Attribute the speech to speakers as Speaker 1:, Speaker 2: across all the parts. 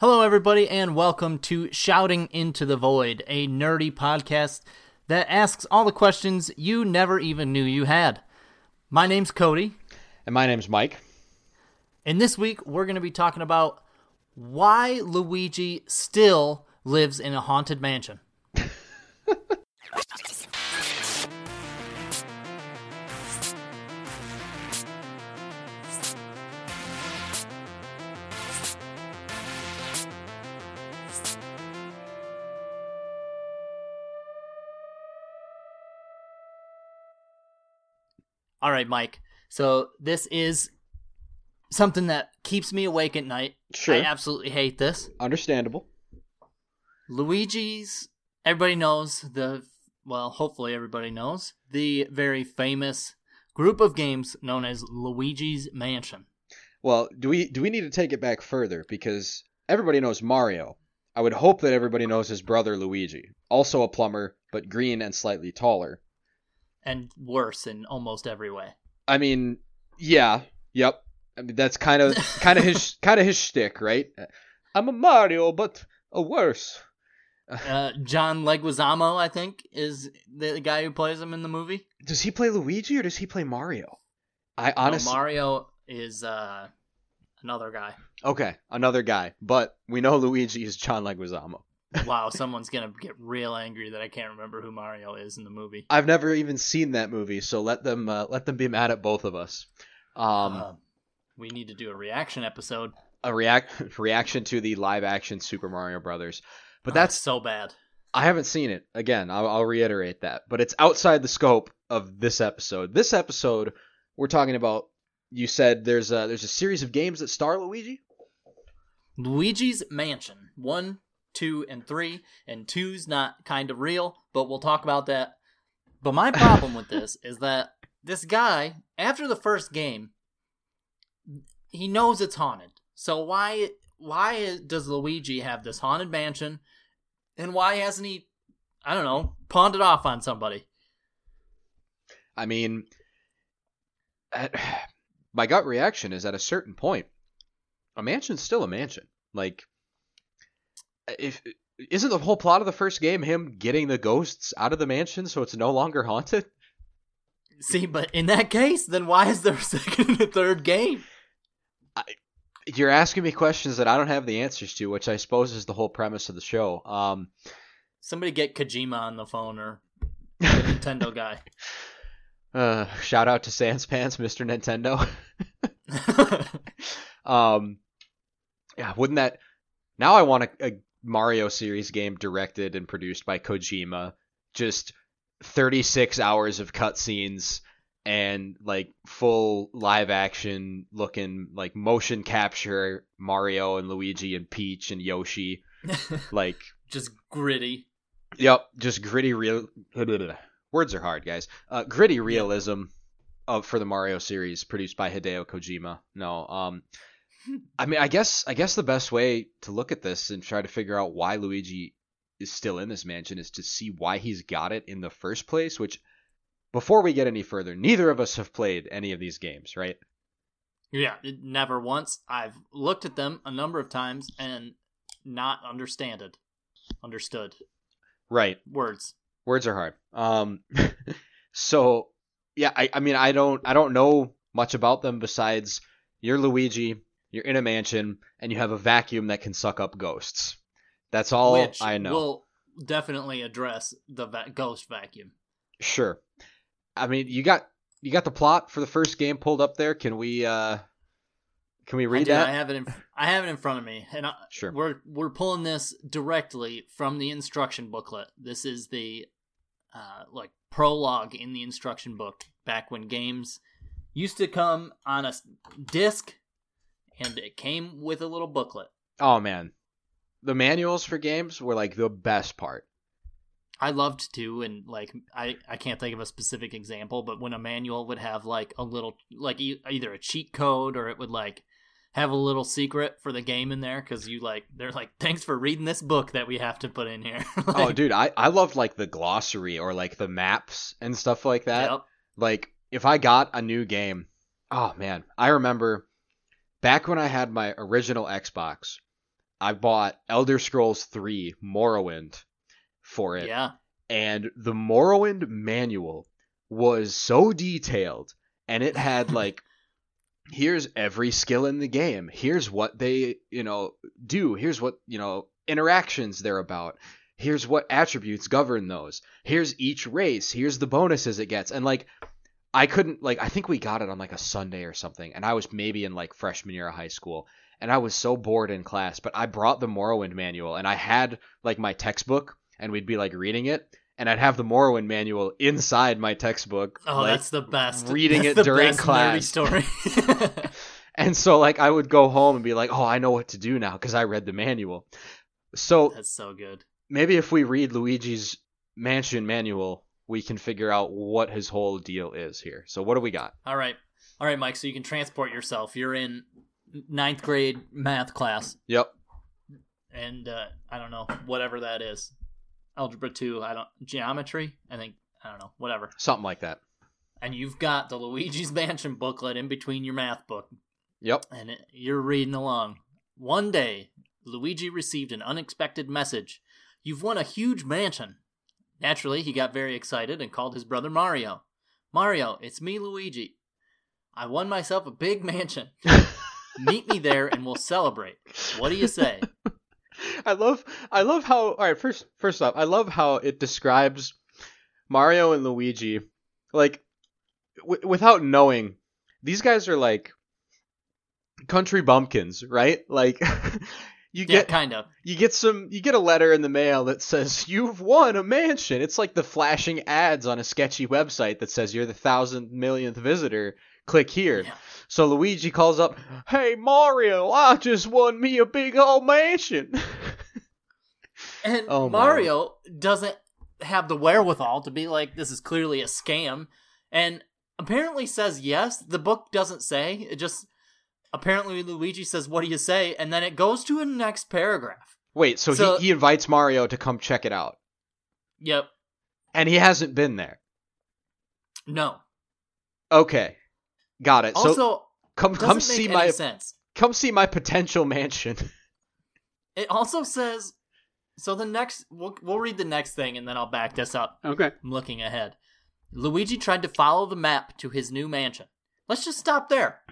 Speaker 1: Hello, everybody, and welcome to Shouting Into the Void, a nerdy podcast that asks all the questions you never even knew you had. My name's Cody.
Speaker 2: And my name's Mike.
Speaker 1: And this week, we're going to be talking about why Luigi still lives in a haunted mansion. All right, Mike. So this is something that keeps me awake at night.
Speaker 2: Sure.
Speaker 1: I absolutely hate this.
Speaker 2: Understandable.
Speaker 1: Luigi's, everybody knows hopefully everybody knows, the very famous group of games known as Luigi's Mansion.
Speaker 2: Well, do we need to take it back further? Because everybody knows Mario. I would hope that everybody knows his brother Luigi. Also a plumber, but green and slightly taller.
Speaker 1: And worse in almost every way.
Speaker 2: I mean, yeah, yep. I mean, that's kind of his shtick, right? I'm a Mario, but a worse.
Speaker 1: John Leguizamo, I think, is the guy who plays him in the movie.
Speaker 2: Does he play Luigi or does he play Mario?
Speaker 1: Mario is another guy.
Speaker 2: Okay, another guy, but we know Luigi is John Leguizamo.
Speaker 1: Wow, someone's going to get real angry that I can't remember who Mario is in the movie.
Speaker 2: I've never even seen that movie, so let them be mad at both of us.
Speaker 1: We need to do a reaction episode.
Speaker 2: A reaction to the live-action Super Mario Brothers. But
Speaker 1: that's so bad.
Speaker 2: I haven't seen it. Again, I'll reiterate that. But it's outside the scope of this episode. This episode, we're talking about, you said there's a series of games that star Luigi?
Speaker 1: Luigi's Mansion. 1, 2, and 3, and 2's not kind of real, but we'll talk about that. But my problem with this is that this guy, after the first game, he knows it's haunted. So why does Luigi have this haunted mansion, and why hasn't he, I don't know, pawned it off on somebody?
Speaker 2: I mean, my gut reaction is at a certain point, a mansion's still a mansion. Like, isn't the whole plot of the first game him getting the ghosts out of the mansion so it's no longer haunted?
Speaker 1: See, but in that case, then why is there a second and a third game?
Speaker 2: You're asking me questions that I don't have the answers to, which I suppose is the whole premise of the show.
Speaker 1: Somebody get Kojima on the phone, or the Nintendo guy.
Speaker 2: Shout out to Sanspants, Mr. Nintendo. Yeah, wouldn't that... Now I want a Mario series game directed and produced by Kojima. Just 36 hours of cutscenes and like full live action looking, like motion capture Mario and Luigi and Peach and Yoshi. Like
Speaker 1: just gritty.
Speaker 2: Yep, just gritty real words are hard, guys. Gritty realism for the Mario series produced by Hideo Kojima. I mean, I guess the best way to look at this and try to figure out why Luigi is still in this mansion is to see why he's got it in the first place, which, before we get any further, neither of us have played any of these games, right?
Speaker 1: Yeah, never once. I've looked at them a number of times and not understood.
Speaker 2: Right.
Speaker 1: Words
Speaker 2: are hard. So, yeah, I mean, I don't know much about them besides you're Luigi, you're in a mansion, and you have a vacuum that can suck up ghosts. That's all I know.
Speaker 1: We'll definitely address the ghost vacuum.
Speaker 2: Sure. I mean, you got the plot for the first game pulled up there. Can we read that?
Speaker 1: I have it in front of me, and
Speaker 2: sure.
Speaker 1: We're pulling this directly from the instruction booklet. This is the prologue in the instruction book. Back when games used to come on a disc, and it came with a little booklet.
Speaker 2: Oh man, the manuals for games were like the best part.
Speaker 1: I loved to, and like I can't think of a specific example, but when a manual would have like a little, like either a cheat code or it would like have a little secret for the game in there, because they're like, thanks for reading this book that we have to put in here.
Speaker 2: Oh dude, I loved like the glossary or like the maps and stuff like that.
Speaker 1: Yep.
Speaker 2: Like if I got a new game, oh man, I remember back when I had my original Xbox, I bought Elder Scrolls 3 Morrowind for it.
Speaker 1: Yeah.
Speaker 2: And the Morrowind manual was so detailed, and it had like, here's every skill in the game. Here's what they, do. Here's what, interactions they're about. Here's what attributes govern those. Here's each race. Here's the bonuses it gets. And like, I couldn't, like, I think we got it on like a Sunday or something, and I was maybe in like freshman year of high school, and I was so bored in class, but I brought the Morrowind manual, and I had like my textbook, and we'd be like reading it, and I'd have the Morrowind manual inside my textbook.
Speaker 1: Oh,
Speaker 2: like,
Speaker 1: that's the best.
Speaker 2: Reading
Speaker 1: that's
Speaker 2: it during class.
Speaker 1: Story.
Speaker 2: And so like I would go home and be like, oh, I know what to do now because I read the manual. So
Speaker 1: that's so good.
Speaker 2: Maybe if we read Luigi's Mansion manual, we can figure out what his whole deal is here. So what do we got?
Speaker 1: All right, Mike. So you can transport yourself. You're in 9th grade math class.
Speaker 2: Yep.
Speaker 1: And I don't know, whatever that is. Algebra 2, geometry, I don't know, whatever.
Speaker 2: Something like that.
Speaker 1: And you've got the Luigi's Mansion booklet in between your math book.
Speaker 2: Yep.
Speaker 1: And you're reading along. One day, Luigi received an unexpected message. You've won a huge mansion. Naturally, he got very excited and called his brother Mario. Mario, it's me, Luigi. I won myself a big mansion. Meet me there and we'll celebrate. What do you say?
Speaker 2: I love how, all right, first off, I love how it describes Mario and Luigi, like, without knowing, these guys are like country bumpkins, right? Like, you get a letter in the mail that says you've won a mansion. It's like the flashing ads on a sketchy website that says you're the 1,000 millionth visitor. Click here. Yeah. So Luigi calls up, hey Mario, I just won me a big old mansion.
Speaker 1: And Mario doesn't have the wherewithal to be like, this is clearly a scam, and apparently says yes. The book doesn't say. It just, apparently Luigi says, what do you say? And then it goes to a next paragraph.
Speaker 2: Wait, so he invites Mario to come check it out.
Speaker 1: Yep.
Speaker 2: And he hasn't been there.
Speaker 1: No.
Speaker 2: Okay. Got it.
Speaker 1: Also,
Speaker 2: so come see my
Speaker 1: sense.
Speaker 2: Come see my potential mansion.
Speaker 1: It also says, so the next we'll read the next thing and then I'll back this up.
Speaker 2: Okay.
Speaker 1: I'm looking ahead. Luigi tried to follow the map to his new mansion. Let's just stop there.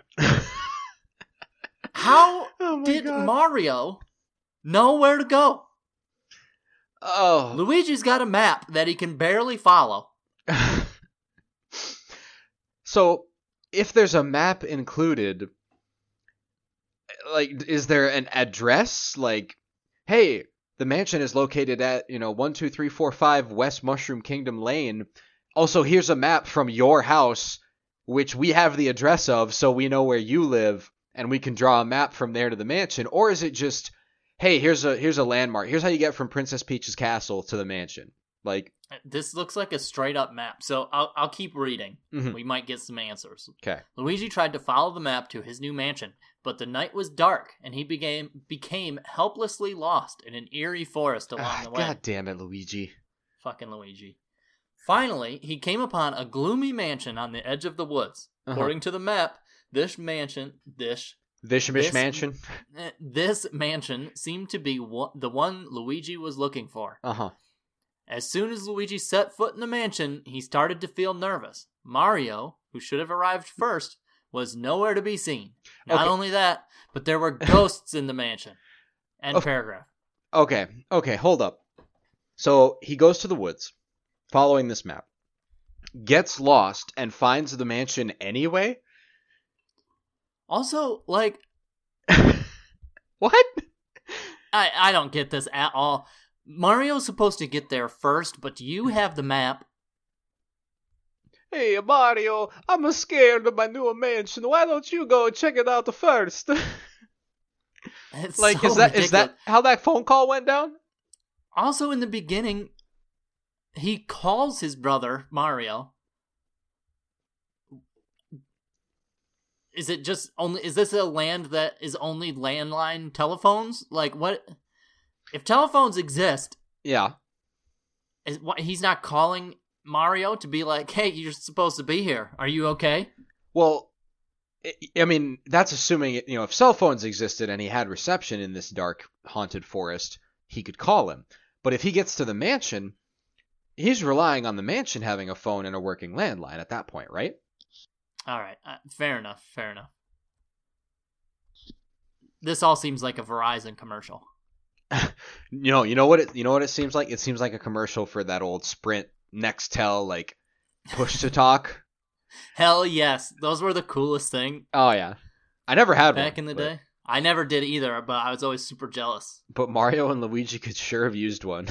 Speaker 1: How did Mario know where to go?
Speaker 2: Oh.
Speaker 1: Luigi's got a map that he can barely follow.
Speaker 2: So, if there's a map included, like, is there an address? Like, hey, the mansion is located at, 12345 West Mushroom Kingdom Lane. Also, here's a map from your house, which we have the address of, so we know where you live, and we can draw a map from there to the mansion. Or is it just, hey, here's a landmark. Here's how you get from Princess Peach's castle to the mansion. Like,
Speaker 1: this looks like a straight up map, so I'll keep reading.
Speaker 2: Mm-hmm.
Speaker 1: We might get some answers.
Speaker 2: Okay.
Speaker 1: Luigi tried to follow the map to his new mansion, but the night was dark, and he became helplessly lost in an eerie forest along the way.
Speaker 2: God damn it, Luigi.
Speaker 1: Fucking Luigi. Finally, he came upon a gloomy mansion on the edge of the woods. Uh-huh. According to the map, this mansion seemed to be the one Luigi was looking for.
Speaker 2: Uh-huh.
Speaker 1: As soon as Luigi set foot in the mansion, he started to feel nervous. Mario, who should have arrived first, was nowhere to be seen. Not only that, but there were ghosts in the mansion. End paragraph.
Speaker 2: Okay, hold up. So he goes to the woods, following this map, gets lost, and finds the mansion anyway?
Speaker 1: Also, like...
Speaker 2: What?
Speaker 1: I don't get this at all. Mario's supposed to get there first, but you have the map.
Speaker 2: Hey, Mario, I'm scared of my new mansion. Why don't you go check it out first?
Speaker 1: It's
Speaker 2: like,
Speaker 1: so
Speaker 2: is that how that phone call went down?
Speaker 1: Also, in the beginning, he calls his brother, Mario. Is this a land that is only landline telephones? Like, what? If telephones exist,
Speaker 2: yeah,
Speaker 1: he's not calling Mario to be like, "Hey, you're supposed to be here. Are you okay?"
Speaker 2: Well, I mean, that's assuming, if cell phones existed and he had reception in this dark, haunted forest, he could call him. But if he gets to the mansion, he's relying on the mansion having a phone and a working landline at that point, right?
Speaker 1: All right. Fair enough. This all seems like a Verizon commercial.
Speaker 2: You know what it seems like? It seems like a commercial for that old Sprint Nextel, like, push to talk.
Speaker 1: Hell yes. Those were the coolest thing.
Speaker 2: Oh, yeah. I never had one.
Speaker 1: Back in the day. I never did either, but I was always super jealous.
Speaker 2: But Mario and Luigi could sure have used one.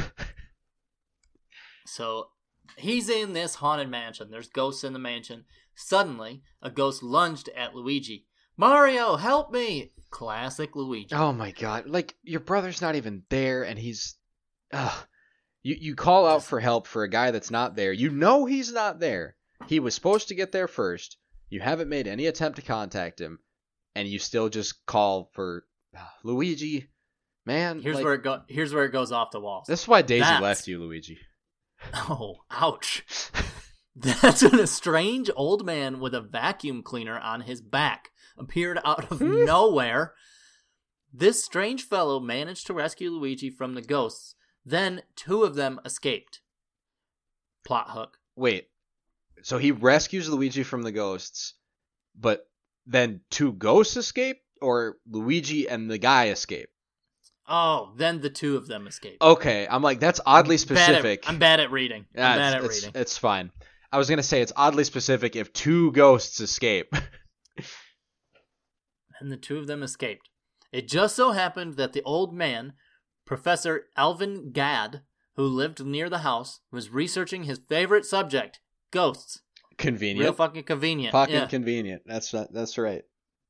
Speaker 1: So, he's in this haunted mansion. There's ghosts in the mansion. Suddenly, a ghost lunged at Luigi. Mario, help me! Classic Luigi.
Speaker 2: Oh my god. Like, your brother's not even there, and he's... You call out for help for a guy that's not there. You know he's not there. He was supposed to get there first. You haven't made any attempt to contact him, and you still just call for Luigi. Man,
Speaker 1: here's where it goes off the walls.
Speaker 2: This is why Daisy left you, Luigi.
Speaker 1: Oh, ouch. That's when a strange old man with a vacuum cleaner on his back appeared out of nowhere. This strange fellow managed to rescue Luigi from the ghosts. Then 2 of them escaped. Plot hook.
Speaker 2: Wait. So he rescues Luigi from the ghosts, but then 2 ghosts escape? Or Luigi and the guy escape?
Speaker 1: Oh, then the 2 of them escape.
Speaker 2: Okay, I'm like, that's oddly specific.
Speaker 1: I'm bad at reading.
Speaker 2: It's fine. I was going to say it's oddly specific if 2 ghosts escape.
Speaker 1: And the 2 of them escaped. It just so happened that the old man, Professor Alvin Gadd, who lived near the house, was researching his favorite subject, ghosts.
Speaker 2: Convenient.
Speaker 1: Real fucking convenient.
Speaker 2: Convenient. That's right.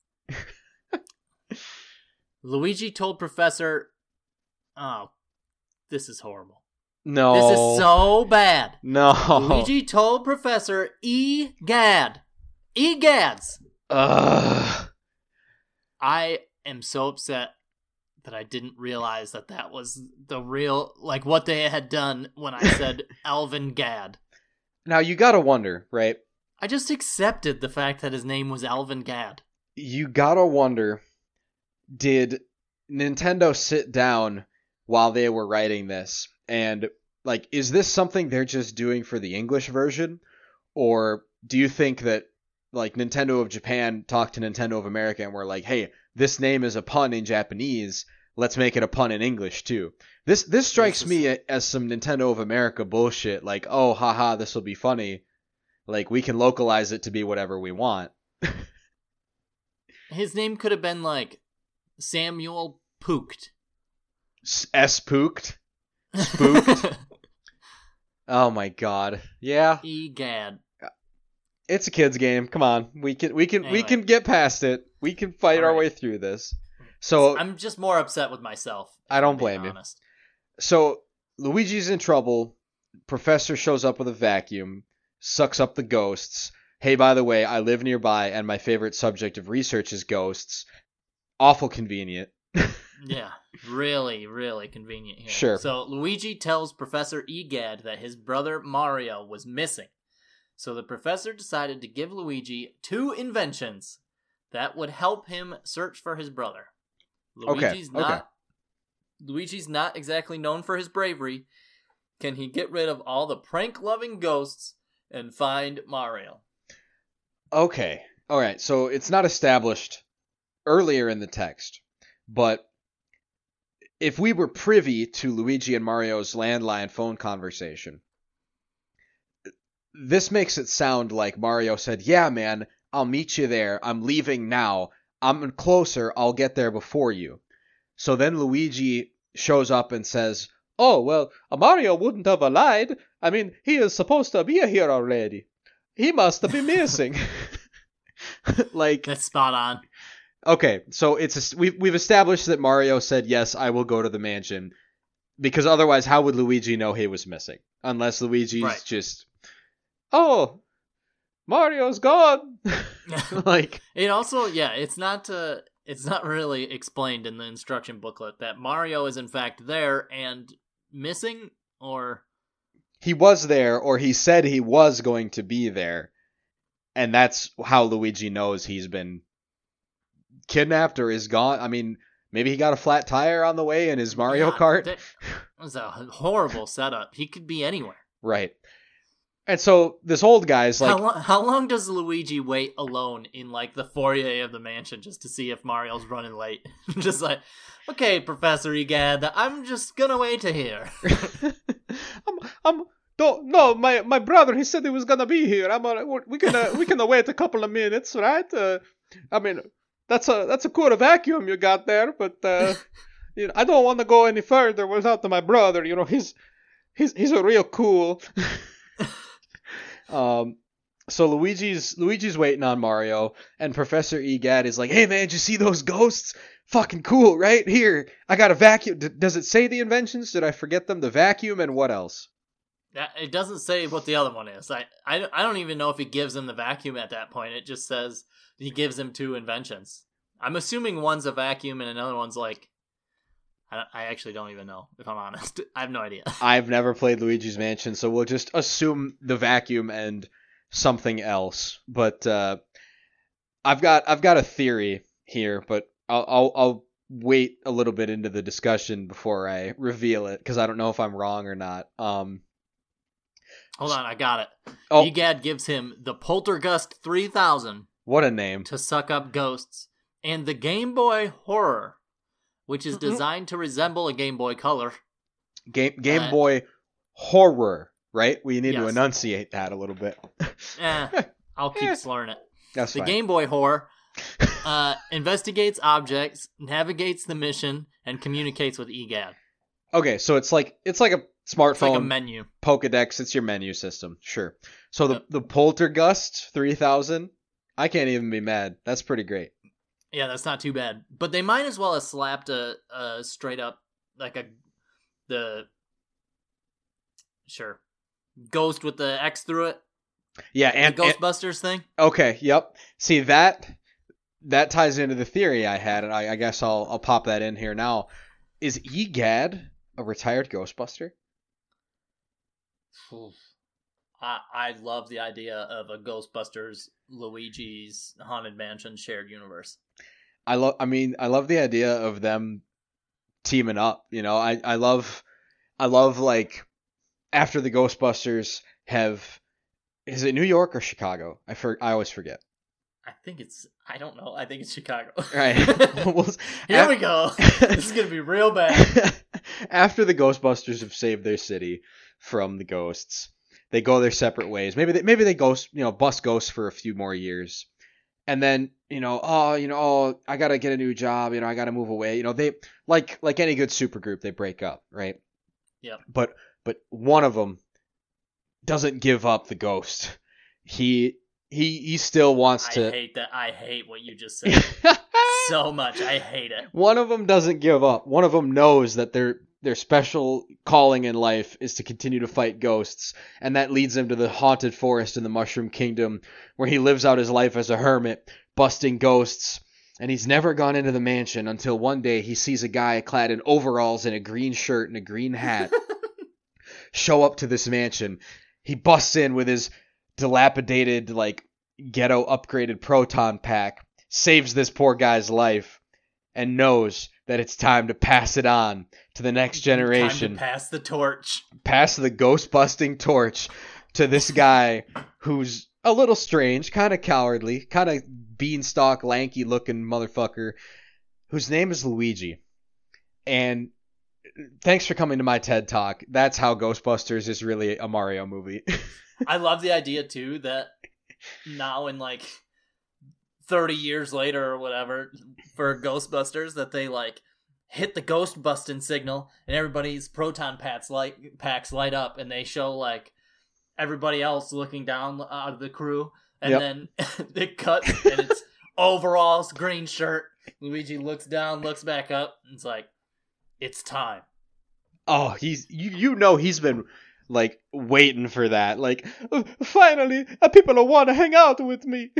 Speaker 1: Luigi told Professor... Oh, this is horrible.
Speaker 2: No.
Speaker 1: This is so bad.
Speaker 2: No.
Speaker 1: Luigi told Professor E. Gadd. E. Gads.
Speaker 2: Ugh.
Speaker 1: I am so upset that I didn't realize that was the real, like, what they had done when I said Alvin Gadd.
Speaker 2: Now, you gotta wonder, right?
Speaker 1: I just accepted the fact that his name was Alvin Gadd.
Speaker 2: You gotta wonder, did Nintendo sit down while they were writing this and, like, is this something they're just doing for the English version? Or do you think that, like, Nintendo of Japan talked to Nintendo of America and were like, hey, this name is a pun in Japanese, let's make it a pun in English too. This strikes me as some Nintendo of America bullshit, like, oh, haha, this will be funny. Like, we can localize it to be whatever we want.
Speaker 1: His name could have been, like, Samuel Pooked.
Speaker 2: S-Pooked? Spooked? Oh my god. Yeah.
Speaker 1: Egad.
Speaker 2: It's a kid's game. Come on. We can get past it. We can fight our way through this. So
Speaker 1: I'm just more upset with myself.
Speaker 2: I don't blame you. So Luigi's in trouble. Professor shows up with a vacuum, sucks up the ghosts. Hey, by the way, I live nearby and my favorite subject of research is ghosts. Awful convenient.
Speaker 1: Yeah, really, really convenient here.
Speaker 2: Sure.
Speaker 1: So Luigi tells Professor Egad that his brother Mario was missing. So the professor decided to give Luigi 2 inventions that would help him search for his brother. Luigi's not exactly known for his bravery. Can he get rid of all the prank-loving ghosts and find Mario?
Speaker 2: Okay. All right. So it's not established earlier in the text, but if we were privy to Luigi and Mario's landline phone conversation, this makes it sound like Mario said, yeah, man, I'll meet you there. I'm leaving now. I'm closer. I'll get there before you. So then Luigi shows up and says, oh, well, Mario wouldn't have lied. I mean, he is supposed to be here already. He must have been missing. Like,
Speaker 1: that's spot on.
Speaker 2: Okay, so we've established that Mario said, yes, I will go to the mansion. Because otherwise, how would Luigi know he was missing? Unless Luigi's just... Oh, Mario's gone. Like,
Speaker 1: it also, it's not really explained in the instruction booklet that Mario is in fact there and missing, or
Speaker 2: he was there, or he said he was going to be there, and that's how Luigi knows he's been kidnapped or is gone. I mean, maybe he got a flat tire on the way in his Mario Kart.
Speaker 1: That was a horrible setup. He could be anywhere.
Speaker 2: Right. And so this old guy's like,
Speaker 1: how long does Luigi wait alone in like the foyer of the mansion just to see if Mario's running late? Just like, okay, Professor Egad, I'm just gonna wait to hear.
Speaker 3: No, my brother, he said he was gonna be here. We can wait a couple of minutes, right? I mean, that's a cool vacuum you got there, but I don't want to go any further without my brother. He's a real cool.
Speaker 2: So Luigi's waiting on Mario, and Professor Egad is like, "Hey man, did you see those ghosts? Fucking cool, right? Here, I got a vacuum. Does it say the inventions? Did I forget them? The vacuum and what else?"
Speaker 1: It doesn't say what the other one is. I don't even know if he gives him the vacuum at that point. It just says he gives him 2 inventions. I'm assuming one's a vacuum and another one's like... I actually don't even know, if I'm honest. I have no idea.
Speaker 2: I've never played Luigi's Mansion, so we'll just assume the vacuum and something else. But I've got a theory here, but I'll wait a little bit into the discussion before I reveal it, because I don't know if I'm wrong or not.
Speaker 1: Hold on, I got it.
Speaker 2: Oh.
Speaker 1: Egad gives him the Poltergust 3000.
Speaker 2: What a name.
Speaker 1: To suck up ghosts. And the Game Boy Horror, which is designed to resemble a Game Boy Color.
Speaker 2: Game Boy Horror, right? We need to enunciate that a little bit.
Speaker 1: I'll keep slurring it.
Speaker 2: That's
Speaker 1: the
Speaker 2: fine.
Speaker 1: Game Boy Horror investigates objects, navigates the mission, and communicates with Egad.
Speaker 2: Okay, so it's like a smartphone.
Speaker 1: It's like a menu.
Speaker 2: Pokedex, it's your menu system. Sure. So the Poltergust 3000, I can't even be mad. That's pretty great.
Speaker 1: Yeah, that's not too bad. But they might as well have slapped a straight up, like sure, ghost with the X through it.
Speaker 2: Yeah, and
Speaker 1: the Ghostbusters thing.
Speaker 2: Okay, yep. See, that ties into the theory I had, and I guess I'll pop that in here now. Is Egad a retired Ghostbuster?
Speaker 1: I love the idea of a Ghostbusters Luigi's Haunted Mansion shared universe.
Speaker 2: I love the idea of them teaming up. I love like after the Ghostbusters have, is it New York or Chicago? I always forget.
Speaker 1: I don't know. I think it's Chicago.
Speaker 2: Right.
Speaker 1: Here we go. This is going to be real bad.
Speaker 2: After the Ghostbusters have saved their city from the ghosts, they go their separate ways. Maybe they bust ghosts for a few more years. And then, I got to get a new job, I got to move away. They like any good supergroup, they break up, right?
Speaker 1: Yeah.
Speaker 2: But one of them doesn't give up the ghost. He still wants to.
Speaker 1: I hate that. I hate what you just said so much. I hate it.
Speaker 2: One of them doesn't give up. One of them knows that their special calling in life is to continue to fight ghosts, and that leads him to the haunted forest in the Mushroom Kingdom, where he lives out his life as a hermit, busting ghosts. And he's never gone into the mansion until one day he sees a guy clad in overalls and a green shirt and a green hat show up to this mansion. He busts in with his dilapidated, ghetto upgraded proton pack, saves this poor guy's life, and knows that it's time to pass it on to the next generation.
Speaker 1: Time to pass the torch.
Speaker 2: Pass the ghost-busting torch to this guy who's a little strange, kind of cowardly, kind of beanstalk, lanky-looking motherfucker, whose name is Luigi. And thanks for coming to my TED Talk. That's how Ghostbusters is really a Mario movie.
Speaker 1: I love the idea, too, that now in, 30 years later or whatever, for Ghostbusters, that they, hit the ghost busting signal, and everybody's proton packs light up, and they show, everybody else looking down out of the crew, and then it cuts, and it's overalls, green shirt. Luigi looks down, looks back up, and it's like, it's time.
Speaker 2: Oh, he's been waiting for that.
Speaker 3: Finally, people want to hang out with me.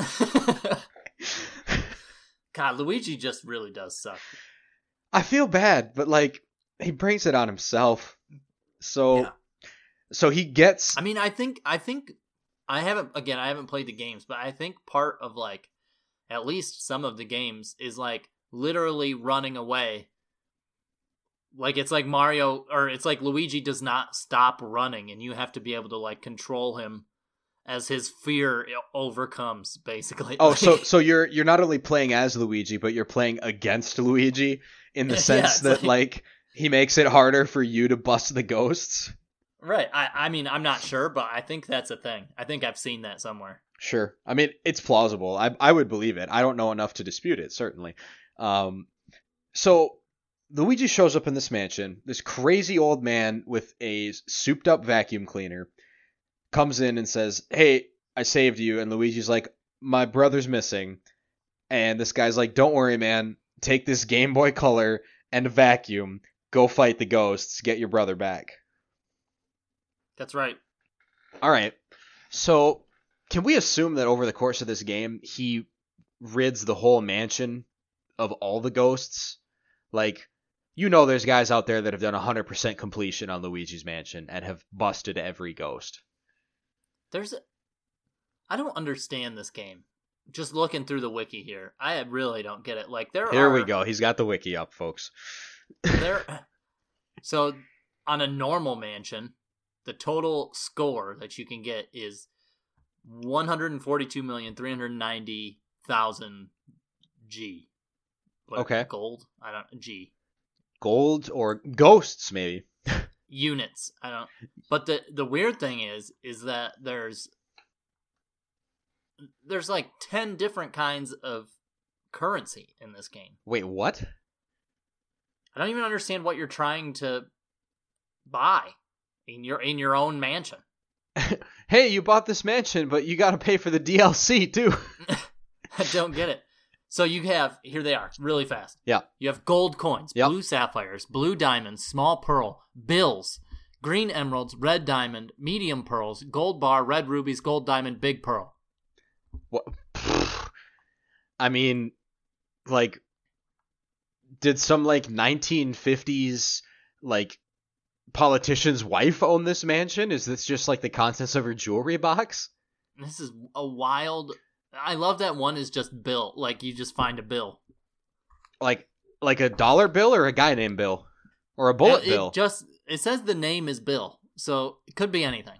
Speaker 1: God, Luigi just really does suck.
Speaker 2: I feel bad, but he brings it on himself. So he gets.
Speaker 1: I think I haven't played the games, but I think part of at least some of the games, is like literally running away. Like it's like Mario, or it's like Luigi does not stop running, and you have to be able to like control him as his fear overcomes, basically.
Speaker 2: Oh, so you're not only playing as Luigi, but you're playing against Luigi in the sense that like he makes it harder for you to bust the ghosts.
Speaker 1: Right. I mean, I'm not sure, but I think that's a thing. I think I've seen that somewhere.
Speaker 2: Sure. I mean, it's plausible. I would believe it. I don't know enough to dispute it, certainly. So Luigi shows up in this mansion. This crazy old man with a souped up vacuum cleaner comes in and says, "Hey, I saved you." And Luigi's like, "My brother's missing." And this guy's like, "Don't worry, man. Take this Game Boy Color and a vacuum. Go fight the ghosts. Get your brother back."
Speaker 1: That's right.
Speaker 2: All right. So can we assume that over the course of this game, he rids the whole mansion of all the ghosts? Like, you know there's guys out there that have done 100% completion on Luigi's Mansion and have busted every ghost.
Speaker 1: I don't understand this game. Just looking through the wiki here, I really don't get it. Like
Speaker 2: Here we go. He's got the wiki up, folks.
Speaker 1: So on a normal mansion, the total score that you can get is 142,390,000 G.
Speaker 2: Okay.
Speaker 1: Gold? I don't G. Gold
Speaker 2: or ghosts, maybe.
Speaker 1: Units. I don't. But the weird thing is that there's like 10 different kinds of currency in this game.
Speaker 2: Wait, what?
Speaker 1: I don't even understand what you're trying to buy in your own mansion.
Speaker 2: Hey, you bought this mansion, but you got to pay for the DLC too.
Speaker 1: I don't get it. So you have, here they are, really fast.
Speaker 2: Yeah.
Speaker 1: You have gold coins,
Speaker 2: yep.
Speaker 1: Blue sapphires, blue diamonds, small pearl, bills, green emeralds, red diamond, medium pearls, gold bar, red rubies, gold diamond, big pearl.
Speaker 2: What? I mean, like, did some like 1950s like politician's wife own this mansion? Is this just like the contents of her jewelry box?
Speaker 1: This is a wild. I love that one is just bill. Like you just find a bill. Like
Speaker 2: a dollar bill or a guy named Bill? Or a bullet bill?
Speaker 1: It says the name is Bill. So it could be anything.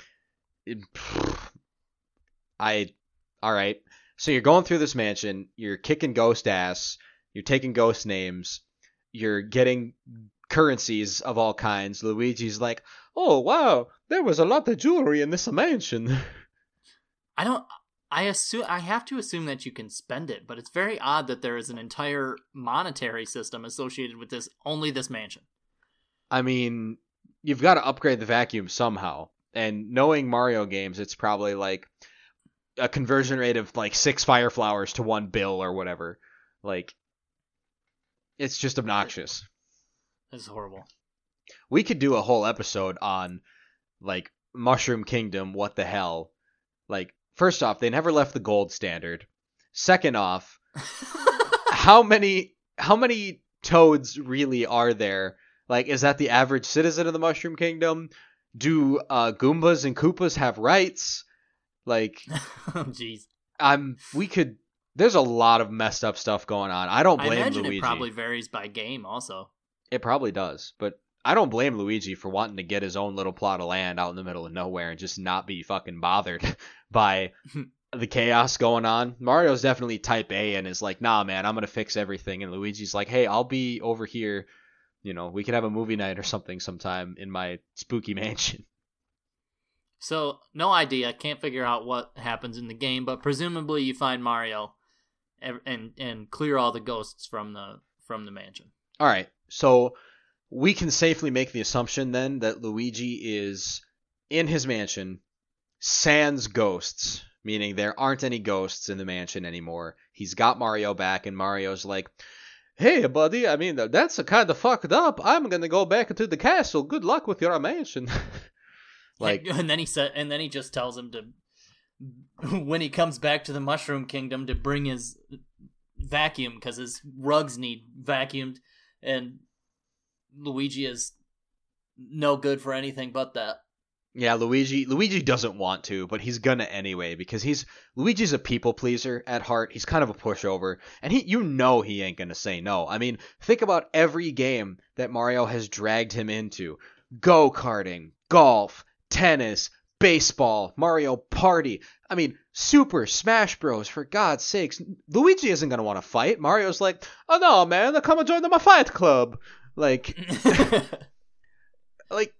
Speaker 2: Alright. So you're going through this mansion, you're kicking ghost ass, you're taking ghost names, you're getting currencies of all kinds. Luigi's like, "Oh wow, there was a lot of jewelry in this mansion."
Speaker 1: I have to assume that you can spend it, but it's very odd that there is an entire monetary system associated with only this mansion.
Speaker 2: I mean, you've got to upgrade the vacuum somehow. And knowing Mario games, it's probably like a conversion rate of like 6 fire flowers to 1 bill or whatever. Like, it's just obnoxious.
Speaker 1: It's horrible.
Speaker 2: We could do a whole episode on like Mushroom Kingdom, what the hell? Like, first off, they never left the gold standard. Second off, how many toads really are there? Like, is that the average citizen of the Mushroom Kingdom? Do Goombas and Koopas have rights? Like,
Speaker 1: jeez.
Speaker 2: There's a lot of messed up stuff going on. I don't blame Luigi.
Speaker 1: I imagine it probably varies by game also.
Speaker 2: It probably does, but I don't blame Luigi for wanting to get his own little plot of land out in the middle of nowhere and just not be fucking bothered by the chaos going on. Mario's definitely type A and is like, "Nah, man, I'm going to fix everything." And Luigi's like, "Hey, I'll be over here. You know, we could have a movie night or something sometime in my spooky mansion."
Speaker 1: So, no idea. Can't figure out what happens in the game, but presumably you find Mario and clear all the ghosts from the mansion.
Speaker 2: All right. So we can safely make the assumption then that Luigi is in his mansion sans ghosts, meaning there aren't any ghosts in the mansion anymore. He's got Mario back, and Mario's like, "Hey, buddy, I mean, that's kind of fucked up. I'm going to go back to the castle. Good luck with your mansion."
Speaker 1: Like, and then he just tells him to, when he comes back to the Mushroom Kingdom, to bring his vacuum because his rugs need vacuumed, and Luigi is no good for anything but that.
Speaker 2: Yeah, Luigi doesn't want to, but he's gonna anyway because Luigi's a people pleaser at heart. He's kind of a pushover, and he ain't gonna say no. I mean, think about every game that Mario has dragged him into: go-karting, golf, tennis, baseball, Mario Party. I mean, Super Smash Bros. For God's sakes, Luigi isn't gonna want to fight. Mario's like, oh no, man, come and join my fight club. Like, like.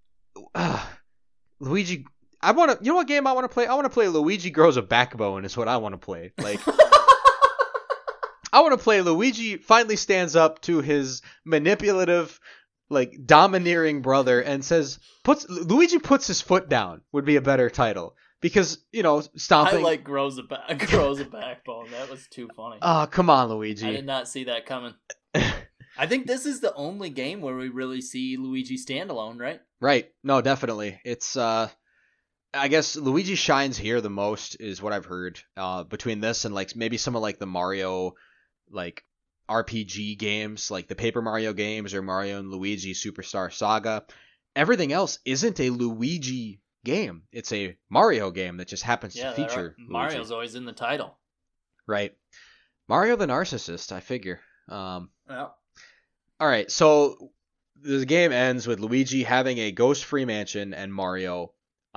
Speaker 2: Luigi, you know what game I want to play? I want to play Luigi Grows a Backbone is what I want to play. Like, I want to play Luigi finally stands up to his manipulative, like, domineering brother and Luigi puts his foot down would be a better title. Because, stomping.
Speaker 1: I like grows a backbone. That was too funny.
Speaker 2: Oh, come on, Luigi.
Speaker 1: I did not see that coming. I think this is the only game where we really see Luigi standalone, right?
Speaker 2: Right. No, definitely. It's, I guess Luigi shines here the most is what I've heard, between this and, like, maybe some of, like, the Mario, like, RPG games, like the Paper Mario games or Mario and Luigi Superstar Saga. Everything else isn't a Luigi game. It's a Mario game that just happens to feature Luigi.
Speaker 1: Mario's always in the title.
Speaker 2: Right. Mario the Narcissist, I figure.
Speaker 1: Yeah.
Speaker 2: All right, so the game ends with Luigi having a ghost-free mansion and Mario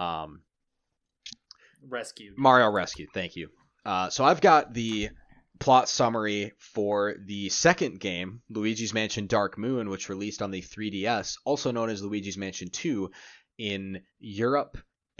Speaker 1: rescued.
Speaker 2: Mario rescued, thank you. So I've got the plot summary for the second game, Luigi's Mansion Dark Moon, which released on the 3DS, also known as Luigi's Mansion 2, in Europe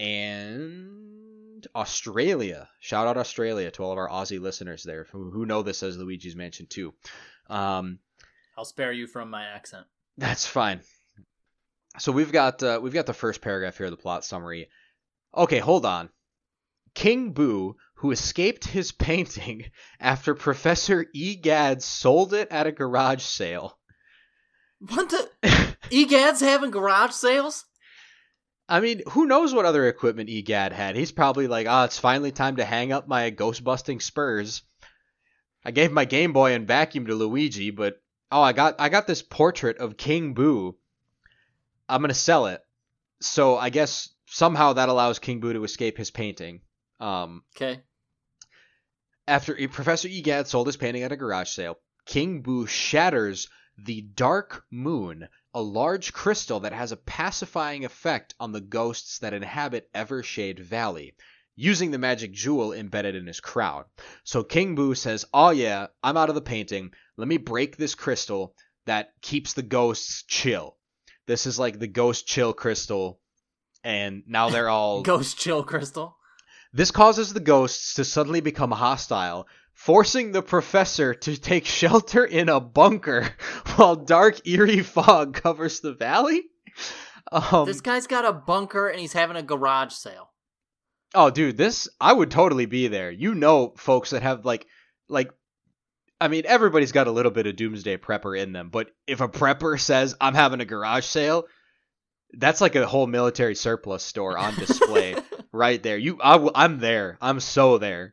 Speaker 2: and Australia. Shout out Australia to all of our Aussie listeners there who know this as Luigi's Mansion 2.
Speaker 1: I'll spare you from my accent.
Speaker 2: That's fine. So we've got the first paragraph here of the plot summary. Okay, hold on. King Boo, who escaped his painting after Professor Egad sold it at a garage sale.
Speaker 1: What the? Egad's having garage sales?
Speaker 2: I mean, who knows what other equipment Egad had? He's probably like, it's finally time to hang up my ghost-busting spurs. I gave my Game Boy and vacuum to Luigi, but I got this portrait of King Boo. I'm gonna sell it. So I guess somehow that allows King Boo to escape his painting.
Speaker 1: Okay.
Speaker 2: After Professor Egad sold his painting at a garage sale, King Boo shatters the Dark Moon, a large crystal that has a pacifying effect on the ghosts that inhabit Evershade Valley, using the magic jewel embedded in his crown. So King Boo says, oh yeah, I'm out of the painting. Let me break this crystal that keeps the ghosts chill. This is like the ghost chill crystal, and now they're all...
Speaker 1: Ghost chill crystal?
Speaker 2: This causes the ghosts to suddenly become hostile, forcing the professor to take shelter in a bunker while dark, eerie fog covers the valley?
Speaker 1: This guy's got a bunker and he's having a garage sale.
Speaker 2: Oh, dude, I would totally be there. Folks that have, I mean, everybody's got a little bit of doomsday prepper in them, but if a prepper says, I'm having a garage sale, that's like a whole military surplus store on display right there. I'm there. I'm so there.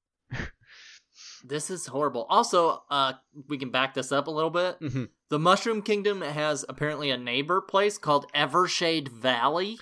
Speaker 1: This is horrible. Also, we can back this up a little bit.
Speaker 2: Mm-hmm.
Speaker 1: The Mushroom Kingdom has apparently a neighbor place called Evershade Valley.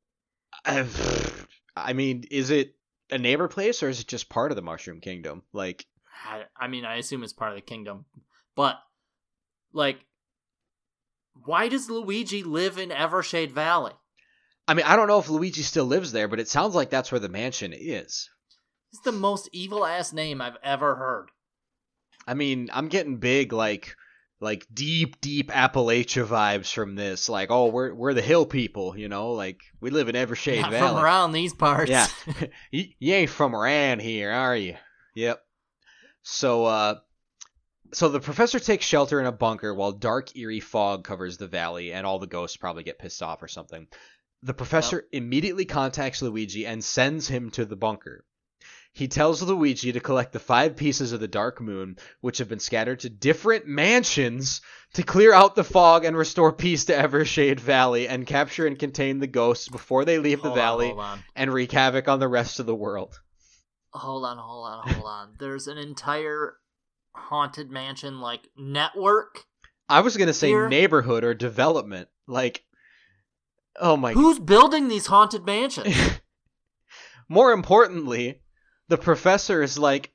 Speaker 2: I mean, is it a neighbor place or is it just part of the Mushroom Kingdom? Like,
Speaker 1: I mean, I assume it's part of the kingdom, but like, why does Luigi live in Evershade Valley?
Speaker 2: I mean, I don't know if Luigi still lives there, but it sounds like that's where the mansion is.
Speaker 1: It's the most evil-ass name I've ever heard.
Speaker 2: I mean, I'm getting big, like deep Appalachia vibes from this. Like, oh, we're the hill people, like we live in Evershade
Speaker 1: Not
Speaker 2: Valley.
Speaker 1: From around these parts.
Speaker 2: Yeah, you ain't from around here, are you? Yep. So the professor takes shelter in a bunker while dark, eerie fog covers the valley, and all the ghosts probably get pissed off or something. The professor immediately contacts Luigi and sends him to the bunker. He tells Luigi to collect the 5 pieces of the Dark Moon, which have been scattered to different mansions, to clear out the fog and restore peace to Evershade Valley and capture and contain the ghosts before they leave the valley and wreak havoc on the rest of the world.
Speaker 1: Hold on. There's an entire haunted mansion, network?
Speaker 2: I was going to say neighborhood or development. Oh my.
Speaker 1: Who's building these haunted mansions?
Speaker 2: More importantly, the professor is like,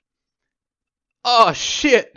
Speaker 2: oh shit!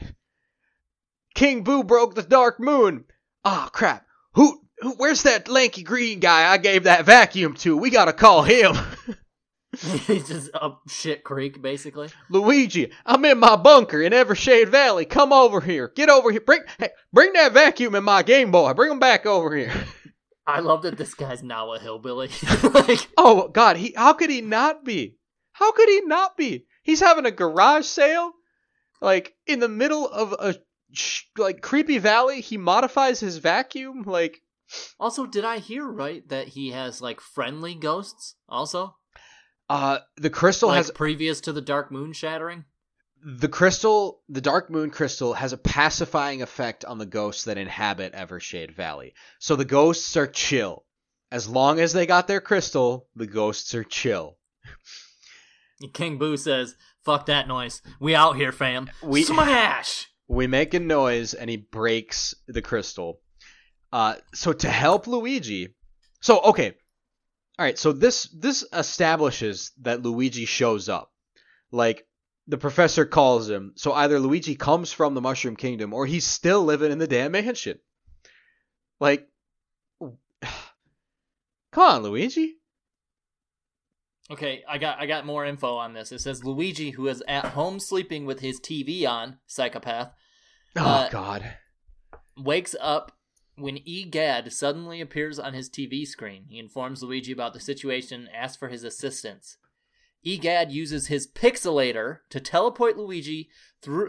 Speaker 2: King Boo broke the dark moon! Oh crap! Where's that lanky green guy I gave that vacuum to? We gotta call him!
Speaker 1: He's just up shit creek, basically.
Speaker 2: Luigi, I'm in my bunker in Evershade Valley. Come over here. Get over here. Bring that vacuum in my Game Boy. Bring him back over here.
Speaker 1: I love that this guy's now a hillbilly. Like,
Speaker 2: oh God, how could he not be? How could he not be? He's having a garage sale, like in the middle of a like creepy valley. He modifies his vacuum. Like,
Speaker 1: also, did I hear right that he has like friendly ghosts? Also,
Speaker 2: the crystal
Speaker 1: like
Speaker 2: has
Speaker 1: previous to the dark moon shattering.
Speaker 2: The dark moon crystal has a pacifying effect on the ghosts that inhabit Evershade Valley. So the ghosts are chill. As long as they got their crystal, the ghosts are chill.
Speaker 1: King Boo says, fuck that noise. We out here, fam. Smash!
Speaker 2: We make a noise and he breaks the crystal. So to help Luigi... So, okay. Alright, so this establishes that Luigi shows up. Like, the professor calls him, so either Luigi comes from the Mushroom Kingdom or he's still living in the damn mansion. Like, come on, Luigi.
Speaker 1: Okay, I got more info on this. It says Luigi, who is at home sleeping with his TV on, psychopath.
Speaker 2: Oh, God.
Speaker 1: Wakes up when Egad suddenly appears on his TV screen. He informs Luigi about the situation and asks for his assistance. Egad uses his pixelator to teleport Luigi through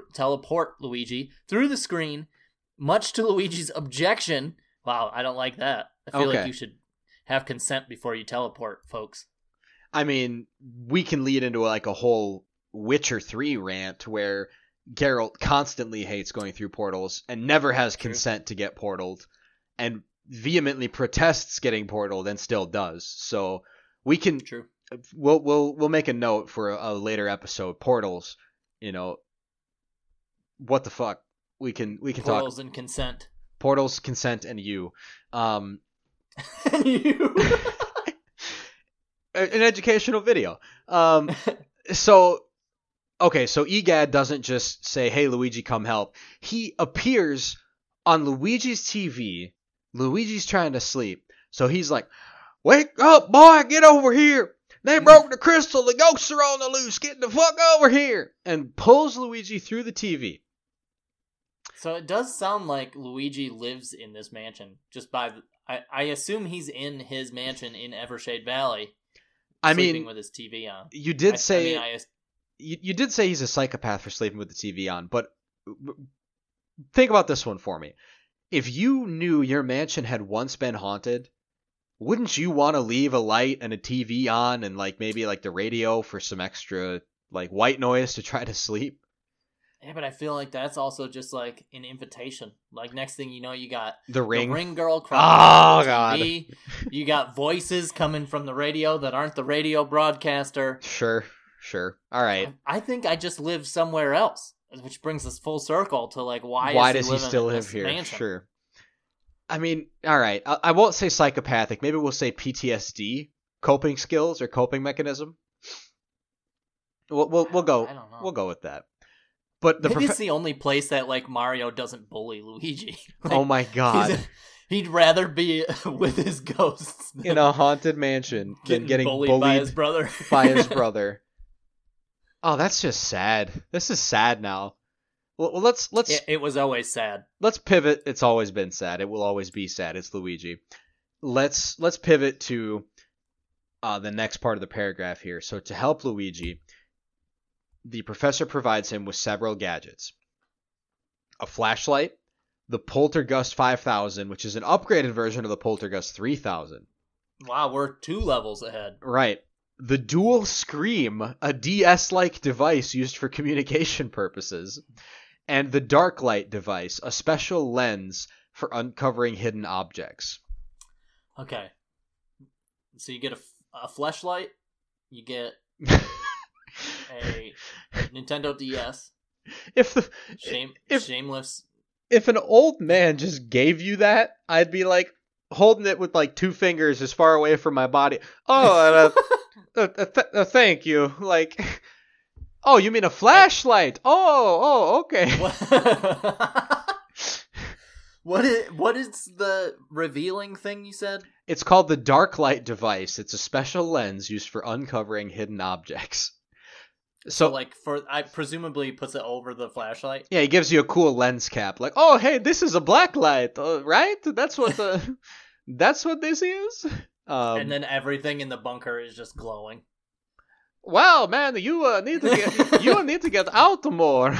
Speaker 1: the screen, much to Luigi's objection. Wow, I don't like that. I feel like you should have consent before you teleport, folks.
Speaker 2: I mean, we can lead into like a whole Witcher 3 rant where Geralt constantly hates going through portals and never has consent to get portaled and vehemently protests getting portaled and still does. So we can...
Speaker 1: True.
Speaker 2: We'll make a note for a later episode. Portals, what the fuck? We can talk
Speaker 1: portals and consent.
Speaker 2: Portals, consent, and you.
Speaker 1: And you.
Speaker 2: An educational video. So Egad doesn't just say, "Hey Luigi, come help." He appears on Luigi's TV. Luigi's trying to sleep, so he's like, "Wake up, boy! Get over here! They broke the crystal. The ghosts are on the loose. Get the fuck over here!" And pulls Luigi through the TV.
Speaker 1: So it does sound like Luigi lives in this mansion. Just by I assume he's in his mansion in Evershade Valley. Sleeping with his TV on.
Speaker 2: You did say you did say he's a psychopath for sleeping with the TV on, but think about this one for me. If you knew your mansion had once been haunted, wouldn't you want to leave a light and a TV on and like maybe like the radio for some extra like white noise to try to sleep?
Speaker 1: Yeah, but I feel like that's also just like an invitation. Like next thing you know, you got
Speaker 2: the ring
Speaker 1: girl
Speaker 2: crying on the TV.
Speaker 1: God. You got voices coming from the radio that aren't the radio broadcaster.
Speaker 2: Sure. All right.
Speaker 1: I think I just live somewhere else, which brings us full circle to like why
Speaker 2: does he still live here?
Speaker 1: Mansion?
Speaker 2: Sure. I mean, all right. I won't say psychopathic. Maybe we'll say PTSD, coping skills or coping mechanism. We'll go.
Speaker 1: I don't know.
Speaker 2: We'll go with that. But
Speaker 1: maybe it's the only place that like Mario doesn't bully Luigi. Like,
Speaker 2: oh my God.
Speaker 1: He'd rather be with his ghosts
Speaker 2: in a haunted mansion than getting bullied
Speaker 1: by his brother.
Speaker 2: Oh, that's just sad. This is sad now. Well, let's.
Speaker 1: It was always sad.
Speaker 2: Let's pivot. It's always been sad. It will always be sad. It's Luigi. Let's pivot to the next part of the paragraph here. So to help Luigi, the professor provides him with several gadgets: a flashlight, the Poltergust 5000, which is an upgraded version of the Poltergust 3000.
Speaker 1: Wow, we're 2 levels ahead.
Speaker 2: Right. The Dual Scream, a DS-like device used for communication purposes. And the Dark Light device, a special lens for uncovering hidden objects.
Speaker 1: Okay. So you get a flashlight, you get a Nintendo DS.
Speaker 2: Shameless. If an old man just gave you that, I'd be like, holding it with like 2 fingers as far away from my body. Oh, thank you. Like, oh, you mean a flashlight? Oh, okay.
Speaker 1: What is the revealing thing you said?
Speaker 2: It's called the Dark Light device. It's a special lens used for uncovering hidden objects. So
Speaker 1: like I presumably puts it over the flashlight.
Speaker 2: Yeah, he gives you a cool lens cap. Like, oh, hey, this is a black light, right? That's what this is.
Speaker 1: And then everything in the bunker is just glowing.
Speaker 2: Wow, man, you need to get out more.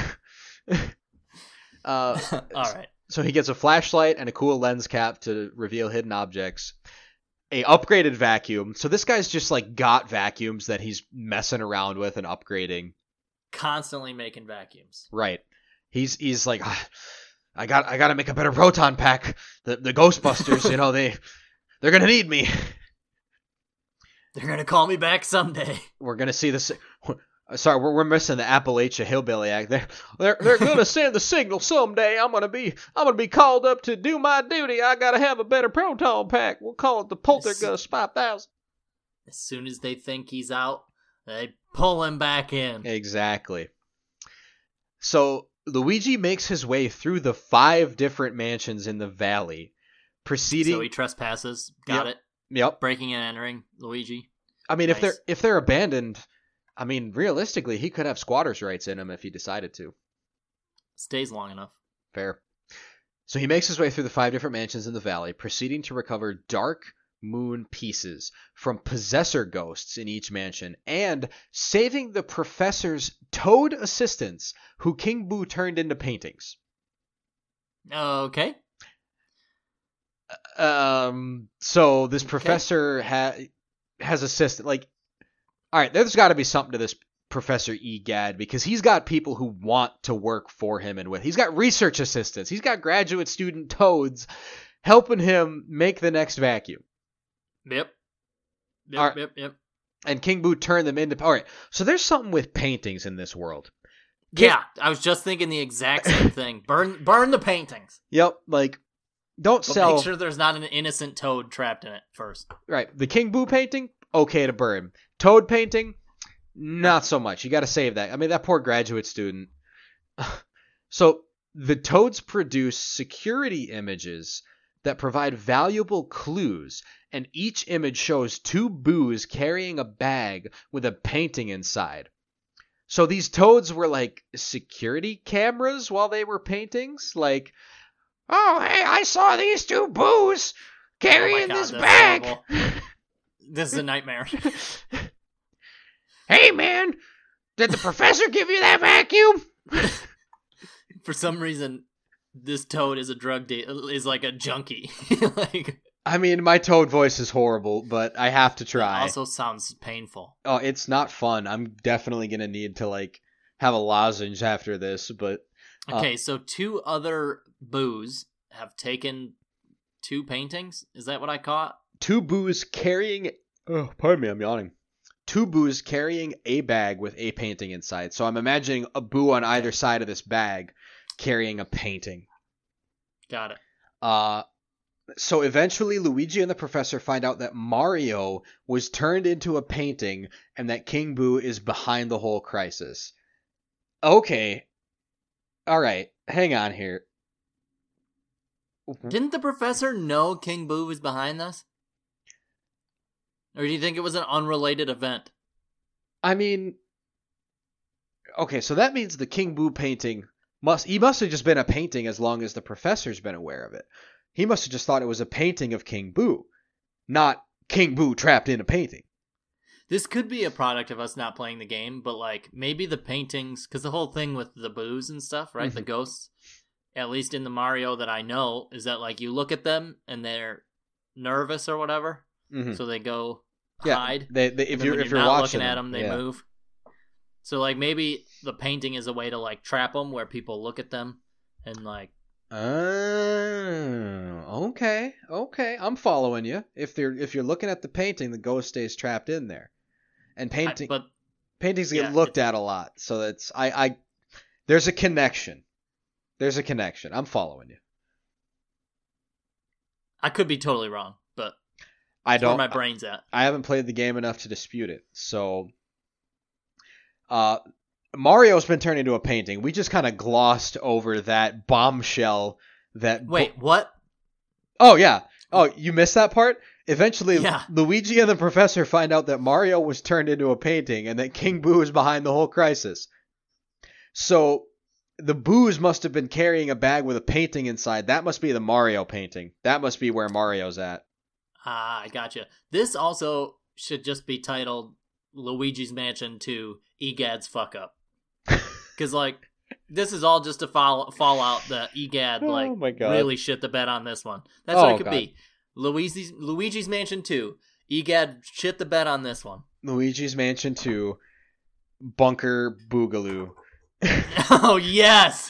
Speaker 1: All right.
Speaker 2: So he gets a flashlight and a cool lens cap to reveal hidden objects. A upgraded vacuum. So this guy's just like got vacuums that he's messing around with and upgrading.
Speaker 1: Constantly making vacuums.
Speaker 2: Right. He's like, I gotta make a better proton pack. The Ghostbusters, they're gonna need me.
Speaker 1: They're gonna call me back someday.
Speaker 2: We're gonna see this. Sorry, we're missing the Appalachia Hillbilly Act. They're gonna send the signal someday. I'm gonna be called up to do my duty. I gotta have a better proton pack. We'll call it the Poltergust 5000.
Speaker 1: As soon as they think he's out, they pull him back in.
Speaker 2: Exactly. So Luigi makes his way through the 5 different mansions in the valley, proceeding.
Speaker 1: So he trespasses. Got it.
Speaker 2: Yep.
Speaker 1: Breaking and entering, Luigi.
Speaker 2: I mean,
Speaker 1: Nice.
Speaker 2: if they're abandoned, I mean, realistically, he could have squatters' rights in him if he decided to.
Speaker 1: Stays long enough.
Speaker 2: Fair. So he makes his way through the 5 different mansions in the valley, proceeding to recover dark moon pieces from possessor ghosts in each mansion, and saving the professor's toad assistants, who King Boo turned into paintings.
Speaker 1: Okay.
Speaker 2: So this professor has assistant, like, all right, there's got to be something to this Professor Egad, because he's got people who want to work for him and with. He's got research assistants. He's got graduate student toads helping him make the next vacuum.
Speaker 1: Yep. Yep.
Speaker 2: And King Boo turned them into... All right, so there's something with paintings in this world.
Speaker 1: Yeah, I was just thinking the exact same thing. Burn the paintings.
Speaker 2: Yep, like, don't
Speaker 1: But
Speaker 2: sell...
Speaker 1: make sure there's not an innocent toad trapped in it first.
Speaker 2: Right, the King Boo painting, okay to burn. Toad painting, not so much. You got to save that. I mean, that poor graduate student. So the toads produce security images that provide valuable clues, and each image shows 2 boos carrying a bag with a painting inside. So these toads were like security cameras while they were paintings? Like, oh, hey, I saw these 2 boos carrying this bag.
Speaker 1: Horrible. This is a nightmare.
Speaker 2: Hey, man, did the professor give you that vacuum?
Speaker 1: For some reason, this toad is is like a junkie. Like,
Speaker 2: I mean, my toad voice is horrible, but I have to try.
Speaker 1: It also sounds painful.
Speaker 2: Oh, it's not fun. I'm definitely gonna need to like have a lozenge after this, but
Speaker 1: Okay, so 2 other boos have taken 2 paintings. Is that what I caught?
Speaker 2: 2 boos carrying... Oh, pardon me, I'm yawning. 2 boos carrying a bag with a painting inside. So I'm imagining a boo on either side of this bag carrying a painting.
Speaker 1: Got it.
Speaker 2: So eventually Luigi and the professor find out that Mario was turned into a painting and that King Boo is behind the whole crisis. Okay. All right. Hang on here.
Speaker 1: Didn't the professor know King Boo was behind this? Or do you think it was an unrelated event?
Speaker 2: I mean, okay, so that means the King Boo painting must have just been a painting as long as the professor's been aware of it. He must have just thought it was a painting of King Boo, not King Boo trapped in a painting.
Speaker 1: This could be a product of us not playing the game, but like maybe the paintings, because the whole thing with the boos and stuff, right? The ghosts, at least in the Mario that I know, is that like you look at them and they're nervous or whatever, so they go hide.
Speaker 2: If you're
Speaker 1: not
Speaker 2: watching
Speaker 1: looking at them, they move. So like maybe the painting is a way to like trap them, where people look at them and like.
Speaker 2: Okay, I'm following you. If you're looking at the painting, the ghost stays trapped in there, and paintings get looked at a lot, so that's there's a connection. I'm following you.
Speaker 1: I could be totally wrong, but
Speaker 2: I
Speaker 1: that's where
Speaker 2: don't.
Speaker 1: my brain's at.
Speaker 2: I haven't played the game enough to dispute it. So, Mario's been turned into a painting. We just kind of glossed over that bombshell.
Speaker 1: Wait, what?
Speaker 2: Oh yeah. Oh, you missed that part? Eventually,
Speaker 1: Yeah.
Speaker 2: Luigi and the professor find out that Mario was turned into a painting and that King Boo is behind the whole crisis. So, the Boos must have been carrying a bag with a painting inside. That must be the Mario painting. That must be where Mario's at.
Speaker 1: Ah, I gotcha. This also should just be titled Luigi's Mansion 2 Egad's Fuck Up. Because, like, this is all just a fallout that Egad, like,
Speaker 2: Oh my God.
Speaker 1: really shit the bed on this one. That's
Speaker 2: Oh,
Speaker 1: what it could
Speaker 2: God.
Speaker 1: be. Luigi's Mansion 2. Egad shit the bed on this one.
Speaker 2: Luigi's Mansion 2, Bunker Boogaloo.
Speaker 1: Oh, yes!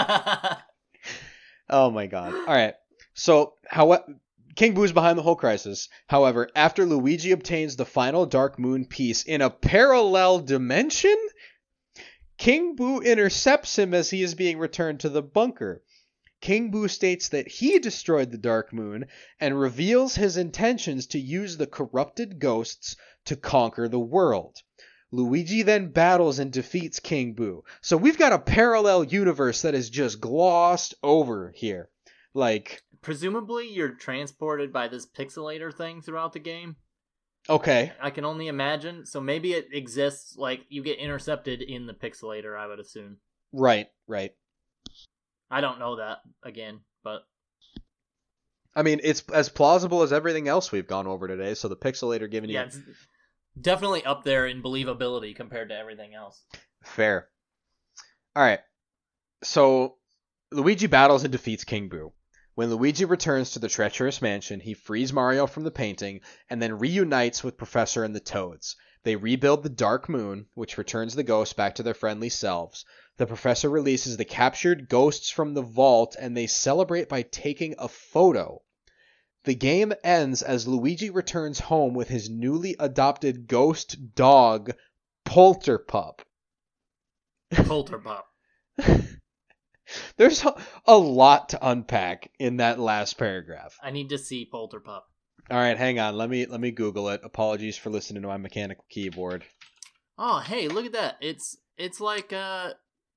Speaker 2: Oh my god. Alright. So, King Boo's behind the whole crisis. However, after Luigi obtains the final Dark Moon piece in a parallel dimension, King Boo intercepts him as he is being returned to the bunker. King Boo states that he destroyed the Dark Moon and reveals his intentions to use the corrupted ghosts to conquer the world. Luigi then battles and defeats King Boo. So we've got a parallel universe that is just glossed over here. Like,
Speaker 1: Presumably, you're transported by this pixelator thing throughout the game.
Speaker 2: okay.
Speaker 1: I can only imagine. So maybe it exists, like, you get intercepted in the pixelator, I would assume.
Speaker 2: Right.
Speaker 1: I don't know that, again, but...
Speaker 2: I mean, it's as plausible as everything else we've gone over today, so the pixelator giving you...
Speaker 1: Yeah, it's definitely up there in believability compared to everything else.
Speaker 2: Fair. Alright. So, Luigi battles and defeats King Boo. When Luigi returns to the treacherous mansion, he frees Mario from the painting, and then reunites with Professor and the Toads. They rebuild the Dark Moon, which returns the ghosts back to their friendly selves. The Professor releases the captured ghosts from the vault, and they celebrate by taking a photo. The game ends as Luigi returns home with his newly adopted ghost dog, Polterpup.
Speaker 1: Polterpup.
Speaker 2: There's a lot to unpack in that last paragraph.
Speaker 1: I need to see Polterpup.
Speaker 2: All right, hang on. Let me Google it. Apologies for listening to my mechanical keyboard.
Speaker 1: Oh, hey, look at that. It's like,
Speaker 2: It's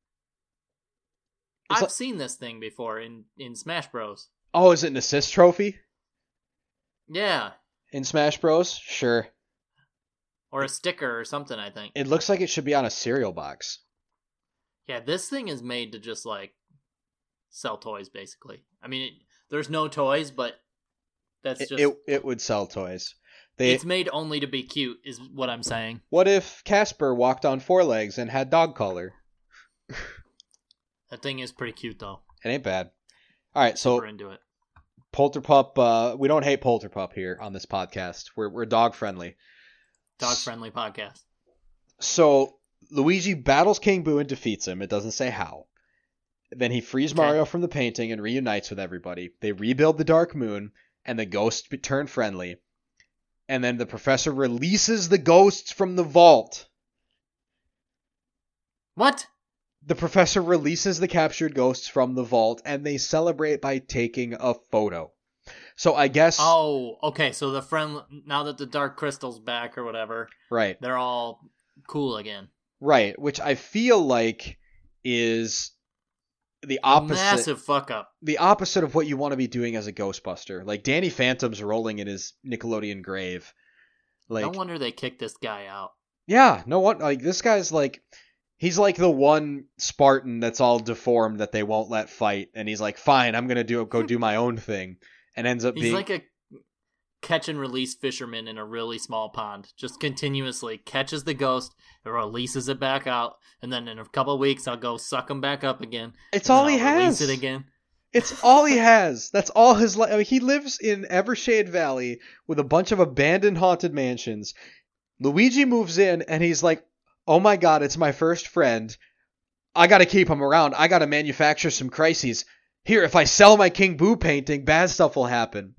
Speaker 1: I've
Speaker 2: like-
Speaker 1: seen this thing before in Smash Bros.
Speaker 2: Oh, is it an assist trophy
Speaker 1: Yeah.
Speaker 2: in Smash Bros? Sure.
Speaker 1: Or a sticker or something, I think.
Speaker 2: It looks like it should be on a cereal box.
Speaker 1: Yeah, this thing is made to just, like, sell toys, basically. I mean, there's no toys, but that's just...
Speaker 2: It would sell toys.
Speaker 1: It's made only to be cute, is what I'm saying.
Speaker 2: What if Casper walked on four legs and had dog color?
Speaker 1: That thing is pretty cute, though.
Speaker 2: It ain't bad. All right, so
Speaker 1: We're into it.
Speaker 2: Polterpup. We don't hate Polterpup here on this podcast. We're dog friendly.
Speaker 1: Dog-friendly podcast.
Speaker 2: So Luigi battles King Boo and defeats him. It doesn't say how. Then he frees
Speaker 1: Okay.
Speaker 2: Mario from the painting and reunites with everybody. They rebuild the Dark Moon, and the ghosts turn friendly. And then the Professor releases the ghosts from the vault.
Speaker 1: What?
Speaker 2: The Professor releases the captured ghosts from the vault, and they celebrate by taking a photo. So I guess...
Speaker 1: Oh, okay, so now that the Dark Crystal's back or whatever,
Speaker 2: Right.
Speaker 1: they're all cool again.
Speaker 2: Right, which I feel like is the opposite.
Speaker 1: Massive fuck up.
Speaker 2: The opposite of what you want to be doing as a Ghostbuster. Like Danny Phantom's rolling in his Nickelodeon grave. Like,
Speaker 1: No wonder they kicked this guy out.
Speaker 2: yeah, no one. Like this guy's like, he's like the one Spartan that's all deformed that they won't let fight, and he's like, fine, I'm gonna go do my own thing, and ends up
Speaker 1: He's
Speaker 2: being
Speaker 1: like a catch and release fisherman in a really small pond. Just continuously catches the ghost and releases it back out, and then in a couple of weeks I'll go suck him back up again.
Speaker 2: It's
Speaker 1: and
Speaker 2: all
Speaker 1: then
Speaker 2: he
Speaker 1: I'll
Speaker 2: has.
Speaker 1: Release it again.
Speaker 2: It's all he has. That's all his life. I mean, he lives in Evershade Valley with a bunch of abandoned haunted mansions. Luigi moves in and he's like, oh my god, it's my first friend. I gotta keep him around. I gotta manufacture some crises. Here, if I sell my King Boo painting, bad stuff will happen.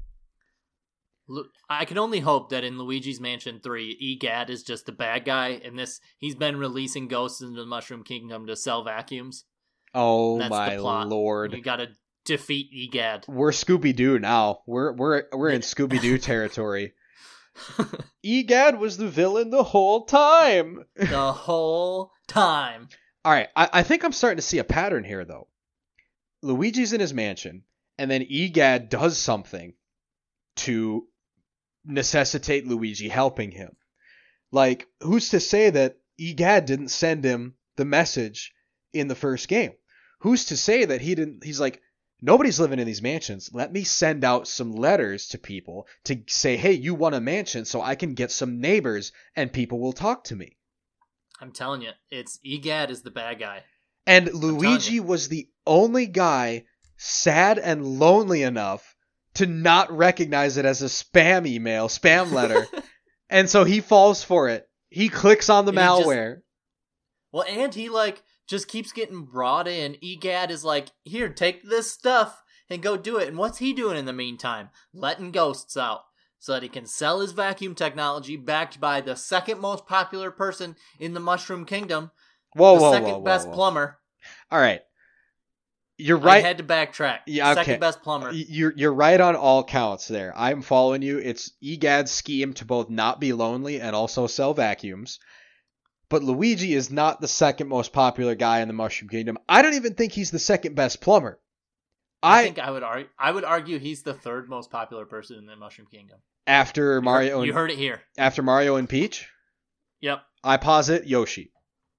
Speaker 1: I can only hope that in Luigi's Mansion 3, Egad is just the bad guy, and he's been releasing ghosts into the Mushroom Kingdom to sell vacuums.
Speaker 2: Oh
Speaker 1: That's
Speaker 2: my
Speaker 1: the plot.
Speaker 2: lord.
Speaker 1: You gotta defeat Egad.
Speaker 2: We're Scooby-Doo now. We're in Scooby-Doo territory.
Speaker 3: Egad was the villain the whole time.
Speaker 1: The whole time.
Speaker 2: All right, I think I'm starting to see a pattern here, though. Luigi's in his mansion, and then Egad does something to necessitate Luigi helping him. Like, who's to say that Egad didn't send him the message in the first game? Who's to say that he didn't? He's like, nobody's living in these mansions. Let me send out some letters to people to say, hey, you want a mansion so I can get some neighbors and people will talk to me.
Speaker 1: I'm telling you, it's Egad is the bad guy.
Speaker 2: And Luigi was the only guy sad and lonely enough to not recognize it as a spam letter. And so he falls for it. He clicks on the malware.
Speaker 1: And he just keeps getting brought in. Egad is like, here, take this stuff and go do it. And what's he doing in the meantime? Letting ghosts out so that he can sell his vacuum technology backed by the second most popular person in the Mushroom Kingdom. The second best plumber.
Speaker 2: All right. You're right.
Speaker 1: I had to backtrack.
Speaker 2: Yeah, okay.
Speaker 1: Second best plumber.
Speaker 2: You're right on all counts there. I'm following you. It's Egad's scheme to both not be lonely and also sell vacuums. But Luigi is not the second most popular guy in the Mushroom Kingdom. I don't even think he's the second best plumber.
Speaker 1: I would argue he's the third most popular person in the Mushroom Kingdom.
Speaker 2: After Mario.
Speaker 1: You heard it here.
Speaker 2: After Mario and Peach?
Speaker 1: Yep.
Speaker 2: I posit Yoshi.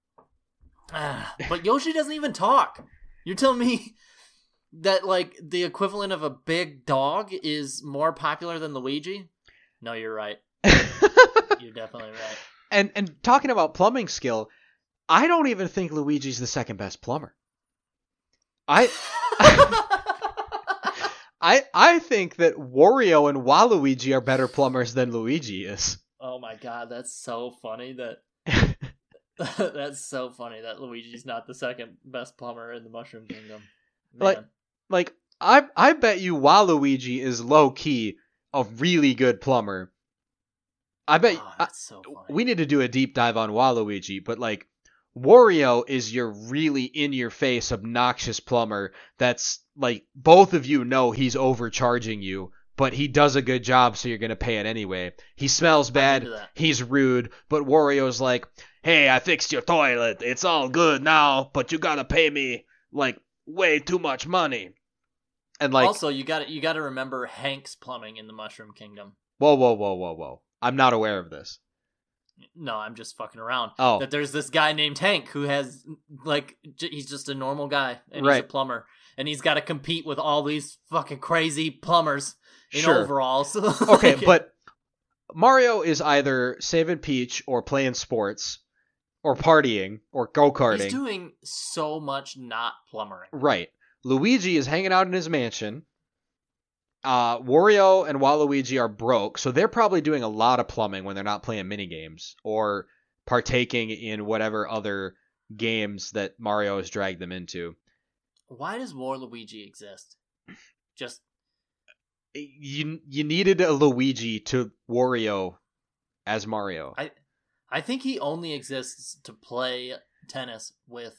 Speaker 1: But Yoshi doesn't even talk. You're telling me that the equivalent of a big dog is more popular than Luigi? No, you're right. You're definitely right.
Speaker 2: And talking about plumbing skill, I don't even think Luigi's the second best plumber. I think that Wario and Waluigi are better plumbers than Luigi is.
Speaker 1: Oh my god, that's so funny that that's so funny that Luigi's not the second best plumber in the Mushroom Kingdom. Man.
Speaker 2: I bet you Waluigi is low key a really good plumber. I bet
Speaker 1: that's so funny.
Speaker 2: We need to do a deep dive on Waluigi, but Wario is your really in your face obnoxious plumber that's both of you know he's overcharging you, but he does a good job so you're going to pay it anyway. He smells bad, he's rude, but Wario's like, "Hey, I fixed your toilet. It's all good now, but you got to pay me way too much money." And
Speaker 1: also you got to remember Hank's plumbing in the Mushroom Kingdom.
Speaker 2: Whoa. I'm not aware of this.
Speaker 1: No, I'm just fucking around.
Speaker 2: Oh.
Speaker 1: That there's this guy named Hank who has, he's just a normal guy, and he's a plumber. And he's got to compete with all these fucking crazy plumbers in overalls.
Speaker 2: Okay, but Mario is either saving Peach or playing sports or partying or go-karting.
Speaker 1: He's doing so much not plumbering.
Speaker 2: Right. Luigi is hanging out in his mansion. Wario and Waluigi are broke, so they're probably doing a lot of plumbing when they're not playing minigames or partaking in whatever other games that Mario has dragged them into.
Speaker 1: Why does Waluigi exist? Just
Speaker 2: you needed a Luigi to Wario as Mario.
Speaker 1: I think he only exists to play tennis with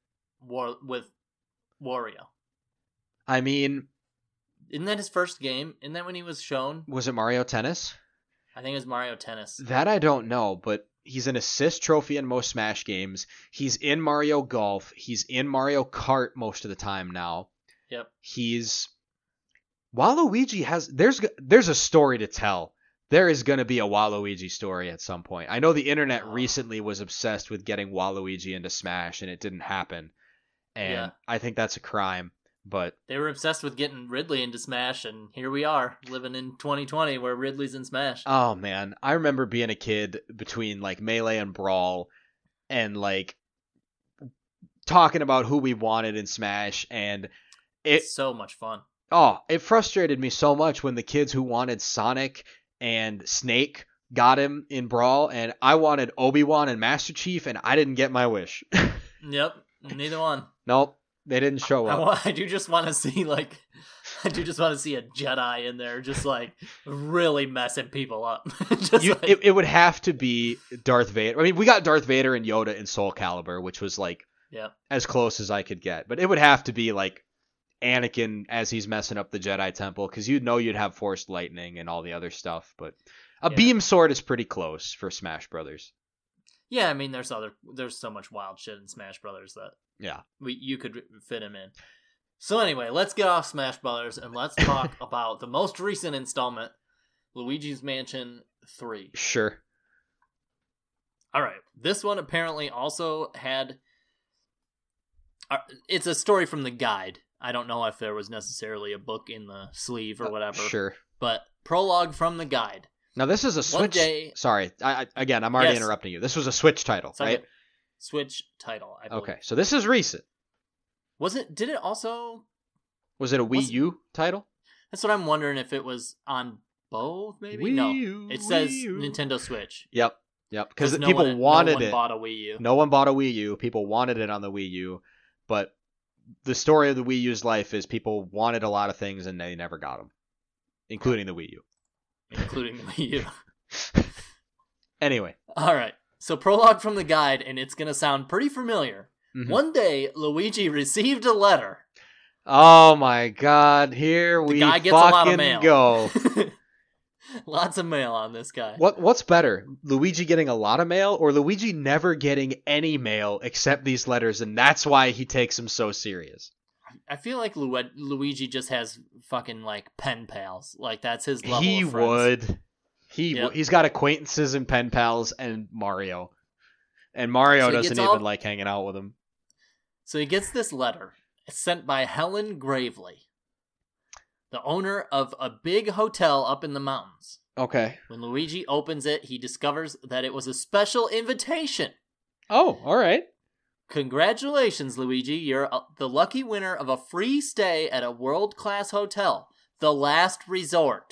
Speaker 1: Wario.
Speaker 2: I mean,
Speaker 1: isn't that his first game? Isn't that when he was shown?
Speaker 2: Was it Mario Tennis?
Speaker 1: I think it was Mario Tennis.
Speaker 2: That I don't know, but he's an assist trophy in most Smash games. He's in Mario Golf. He's in Mario Kart most of the time now.
Speaker 1: Yep.
Speaker 2: Waluigi has... There's a story to tell. There is going to be a Waluigi story at some point. I know the internet recently was obsessed with getting Waluigi into Smash, and it didn't happen. And I think that's a crime. But
Speaker 1: they were obsessed with getting Ridley into Smash, and here we are, living in 2020 where Ridley's in Smash.
Speaker 2: Oh, man. I remember being a kid between, Melee and Brawl, and, talking about who we wanted in Smash, and
Speaker 1: it's so much fun.
Speaker 2: Oh, it frustrated me so much when the kids who wanted Sonic and Snake got him in Brawl, and I wanted Obi-Wan and Master Chief, and I didn't get my wish.
Speaker 1: Yep, neither one.
Speaker 2: Nope. They didn't show up.
Speaker 1: I do just want to see a Jedi in there, just really messing people up.
Speaker 2: It would have to be Darth Vader. I mean, we got Darth Vader and Yoda in Soul Calibur, which was as close as I could get. But it would have to be Anakin as he's messing up the Jedi Temple, because you'd have forced lightning and all the other stuff, but a beam sword is pretty close for Smash Brothers.
Speaker 1: Yeah, I mean, there's so much wild shit in Smash Brothers that you could fit him in. So anyway, let's get off Smash Brothers and let's talk about the most recent installment, Luigi's Mansion 3.
Speaker 2: Sure.
Speaker 1: All right, this one apparently also had. It's a story from the guide. I don't know if there was necessarily a book in the sleeve or whatever.
Speaker 2: Sure.
Speaker 1: But prologue from the guide.
Speaker 2: Now this is a Switch.
Speaker 1: One day,
Speaker 2: sorry, I'm already interrupting you. This was a Switch title, right?
Speaker 1: Switch title, I believe.
Speaker 2: Okay, so this is recent.
Speaker 1: Was it? Did it also?
Speaker 2: Was it a Wii U title?
Speaker 1: That's what I'm wondering if it was on both. Maybe It says Nintendo Switch.
Speaker 2: Yep. Because people wanted it.
Speaker 1: No one bought a Wii U.
Speaker 2: No one bought a Wii U. People wanted it on the Wii U, but the story of the Wii U's life is people wanted a lot of things and they never got them, including the Wii U.
Speaker 1: Including the Wii U.
Speaker 2: Anyway.
Speaker 1: All right. So prologue from the guide, and it's going to sound pretty familiar.
Speaker 2: Mm-hmm.
Speaker 1: One day, Luigi received a letter.
Speaker 2: Oh my god, here we fucking go.
Speaker 1: Lots of mail on this guy.
Speaker 2: What's better, Luigi getting a lot of mail or Luigi never getting any mail except these letters, and that's why he takes them so serious?
Speaker 1: I feel like Luigi just has fucking like pen pals. Like that's his level of friends.
Speaker 2: He's got acquaintances and pen pals and Mario. And Mario doesn't even like hanging out with him.
Speaker 1: So he gets this letter. It's sent by Helen Gravely, the owner of a big hotel up in the mountains.
Speaker 2: Okay.
Speaker 1: When Luigi opens it, he discovers that it was a special invitation.
Speaker 2: Oh, all right.
Speaker 1: Congratulations, Luigi. You're the lucky winner of a free stay at a world-class hotel, The Last Resort.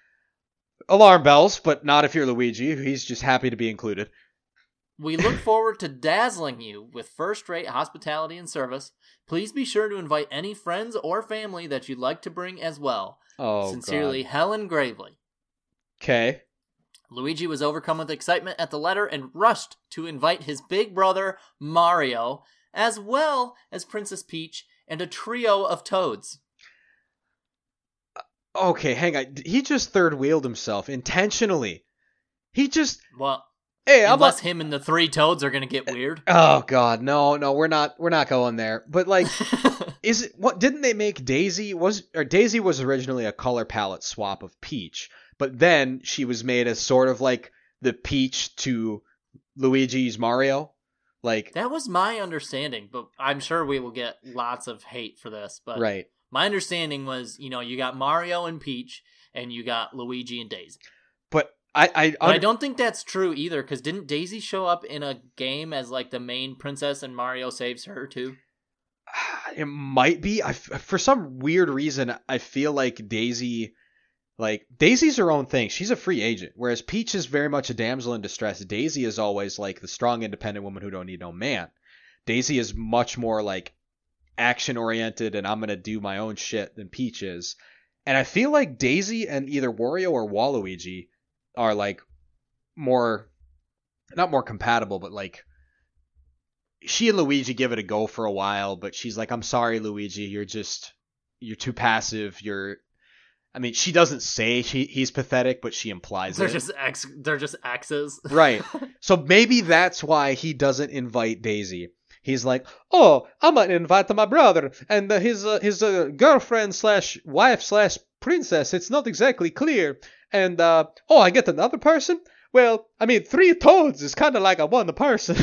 Speaker 2: Alarm bells, but not if you're Luigi. He's just happy to be included.
Speaker 1: We look forward to dazzling you with first-rate hospitality and service. Please be sure to invite any friends or family that you'd like to bring as well.
Speaker 2: Oh,
Speaker 1: Sincerely,
Speaker 2: God.
Speaker 1: Helen Gravely.
Speaker 2: Okay.
Speaker 1: Luigi was overcome with excitement at the letter and rushed to invite his big brother, Mario, as well as Princess Peach and a trio of toads.
Speaker 2: Okay, hang on. He just third-wheeled himself intentionally. He just...
Speaker 1: Well...
Speaker 2: Hey,
Speaker 1: unless him and the three toads are gonna get weird.
Speaker 2: Oh God, no, we're not going there. But like, didn't they make Daisy? Daisy was originally a color palette swap of Peach, but then she was made as sort of like the Peach to Luigi's Mario. Like
Speaker 1: that was my understanding, but I'm sure we will get lots of hate for this. But
Speaker 2: right,
Speaker 1: my understanding was, you got Mario and Peach, and you got Luigi and Daisy.
Speaker 2: But
Speaker 1: I don't think that's true either, because didn't Daisy show up in a game as like the main princess and Mario saves her too?
Speaker 2: It might be. For some weird reason, I feel like Daisy's her own thing. She's a free agent, whereas Peach is very much a damsel in distress. Daisy is always like the strong, independent woman who don't need no man. Daisy is much more like action oriented, and I'm gonna do my own shit than Peach is. And I feel like Daisy and either Wario or Waluigi are like not more compatible, but like she and Luigi give it a go for a while, but she's like, I'm sorry, Luigi, you're too passive. She doesn't say he's pathetic, but she implies
Speaker 1: they're
Speaker 2: it.
Speaker 1: They're just exes.
Speaker 2: Right. So maybe that's why he doesn't invite Daisy. He's like, oh, I'm going to invite my brother and his girlfriend / wife / princess. It's not exactly clear. And, I get another person? Well, 3 toads is kind of like a one person.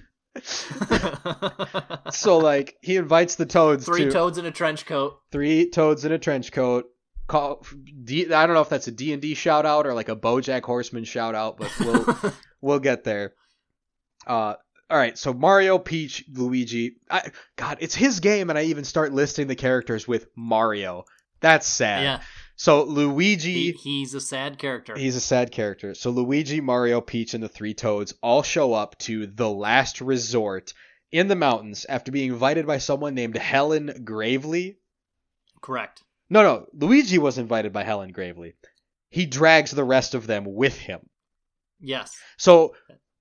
Speaker 2: So, like, he invites the toads
Speaker 1: 3 toads in a trench coat.
Speaker 2: 3 toads in a trench coat. I don't know if that's a D&D shout out or like a BoJack Horseman shout out, but we'll get there. All right, so Mario, Peach, Luigi. God, it's his game, and I even start listing the characters with Mario. That's sad.
Speaker 1: Yeah.
Speaker 2: So Luigi...
Speaker 1: He's a sad character.
Speaker 2: He's a sad character. So Luigi, Mario, Peach, and the 3 toads all show up to the Last Resort in the mountains after being invited by someone named Helen Gravely.
Speaker 1: Correct.
Speaker 2: No. Luigi was invited by Helen Gravely. He drags the rest of them with him.
Speaker 1: Yes.
Speaker 2: So...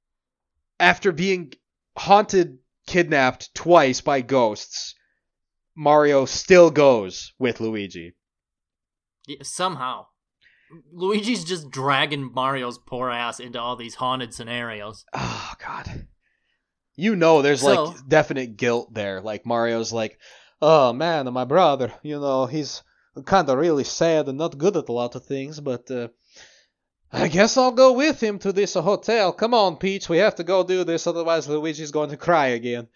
Speaker 2: after being haunted, kidnapped twice by ghosts, Mario still goes with Luigi.
Speaker 1: Yeah, somehow. Luigi's just dragging Mario's poor ass into all these haunted scenarios.
Speaker 2: Oh, God. You know there's, like, definite guilt there. Like, Mario's like, oh, man, my brother, he's kind of really sad and not good at a lot of things, but I guess I'll go with him to this hotel. Come on, Peach, we have to go do this, otherwise Luigi's going to cry again.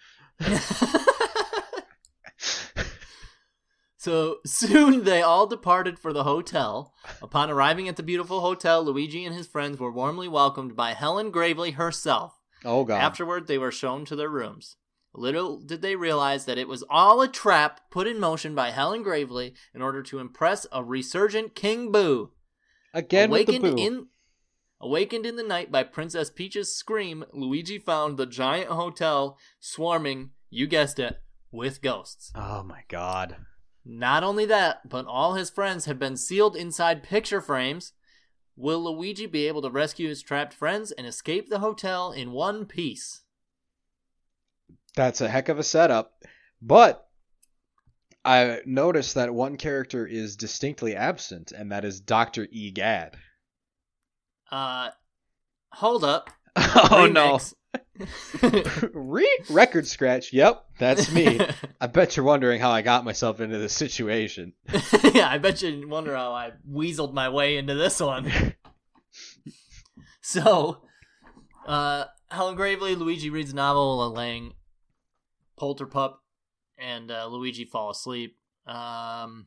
Speaker 1: So soon they all departed for the hotel. Upon arriving at the beautiful hotel, Luigi and his friends were warmly welcomed by Helen Gravely herself.
Speaker 2: Oh, God.
Speaker 1: Afterward, they were shown to their rooms. Little did they realize that it was all a trap put in motion by Helen Gravely in order to impress a resurgent King Boo.
Speaker 2: Again with the Boo.
Speaker 1: Awakened in the night by Princess Peach's scream, Luigi found the giant hotel swarming, you guessed it, with ghosts.
Speaker 2: Oh, my God.
Speaker 1: Not only that, but all his friends had been sealed inside picture frames. Will Luigi be able to rescue his trapped friends and escape the hotel in one piece?
Speaker 2: That's a heck of a setup. But I noticed that one character is distinctly absent, and that is Dr. Egad.
Speaker 1: Hold up.
Speaker 2: Oh,
Speaker 1: Remix.
Speaker 2: no. Record scratch. Yep, that's me. I bet you're wondering how I got myself into this situation.
Speaker 1: Yeah, I bet you wonder how I weaseled my way into this one. So, Helen Gravely, Luigi reads a novel while laying Polterpup, and Luigi fall asleep. Let's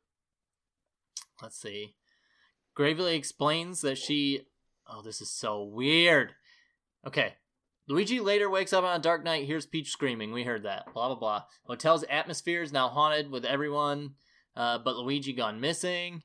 Speaker 1: see. Gravely explains that she... Oh, this is so weird. Okay. Luigi later wakes up on a dark night, hears Peach screaming. We heard that. Blah, blah, blah. Hotel's atmosphere is now haunted with everyone, but Luigi gone missing.